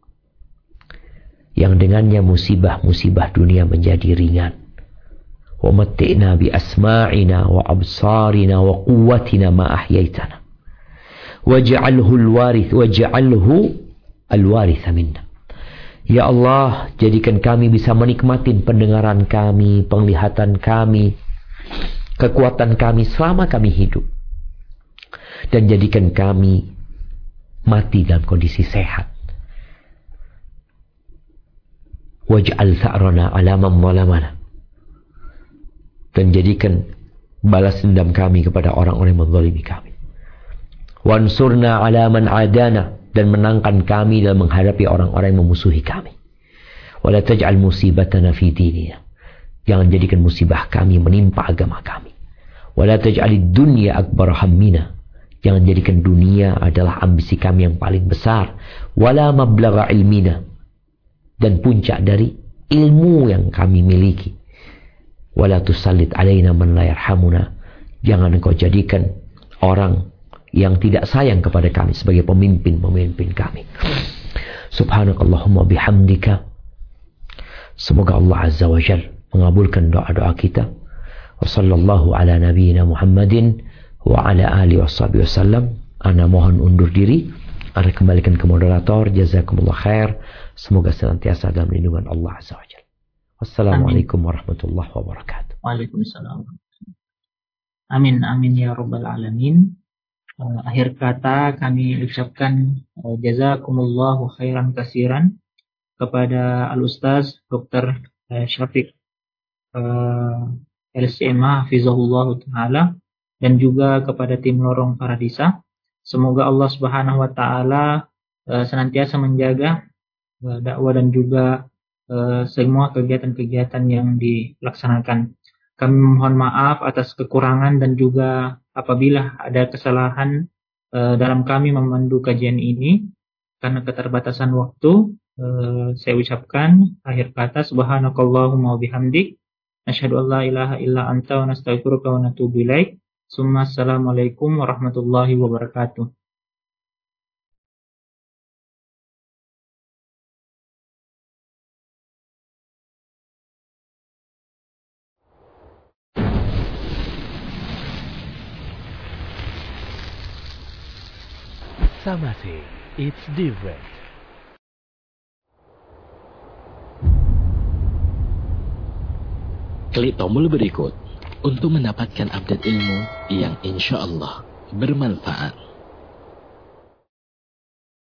yang dengannya musibah-musibah dunia menjadi ringan. Wa matti'na bi asma'ina wa absarina wa quwwatina ma ahyaitana. Waj'alhu al-warith minna. Ya Allah, jadikan kami bisa menikmati pendengaran kami, penglihatan kami, kekuatan kami selama kami hidup. Dan jadikan kami mati dalam kondisi sehat. Waj'al tha'rana 'ala man zalamana. Dan jadikan balas dendam kami kepada orang-orang yang menzalimi kami. Wansurna 'ala man 'adana. Dan menangkan kami dalam menghadapi orang-orang yang memusuhi kami. Wala taj'al musibatana fi dinina. Jangan jadikan musibah kami menimpa agama kami. Wala taj'alid dunya akbar hammina. Jangan jadikan dunia adalah ambisi kami yang paling besar. Wala mablagha ilmina. Dan puncak dari ilmu yang kami miliki. Wala tusallit alaina man la yarhamuna. Jangan engkau jadikan orang yang tidak sayang kepada kami sebagai pemimpin kami. Subhanakallahumma bihamdika. Semoga Allah Azza wa Jalla mengabulkan doa-doa kita. Wa sallallahu ala nabiyyina Muhammadin wa ala alihi washabihi wasallam. Ana mohon undur diri. Ana kembalikan ke moderator. Jazakumullah khair. Semoga senantiasa dalam lindungan Allah Azza wa Jalla. Wassalamualaikum warahmatullahi wabarakatuh. Waalaikumsalam. Amin amin ya rabbal alamin. Akhir kata kami ucapkan jazakumullahu khairan kasiran kepada Al-Ustaz Dr. Syafiq LCMA Hafizahullah Ta'ala, dan juga kepada tim Lorong Paradisa. Semoga Allah Subhanahu wa Ta'ala senantiasa menjaga dakwah dan juga semua kegiatan-kegiatan yang dilaksanakan. Kami mohon maaf atas kekurangan dan juga apabila ada kesalahan dalam kami memandu kajian ini karena keterbatasan waktu. Saya ucapkan akhir kata subhanakallahumma wa bihamdik asyhadu an la ilaha illa anta wa nastaghfiruka wa natubu ilaik. Assalamualaikum warahmatullahi wabarakatuh. Samate, it's different. Klik tombol berikut untuk mendapatkan update ilmu yang insya Allah bermanfaat.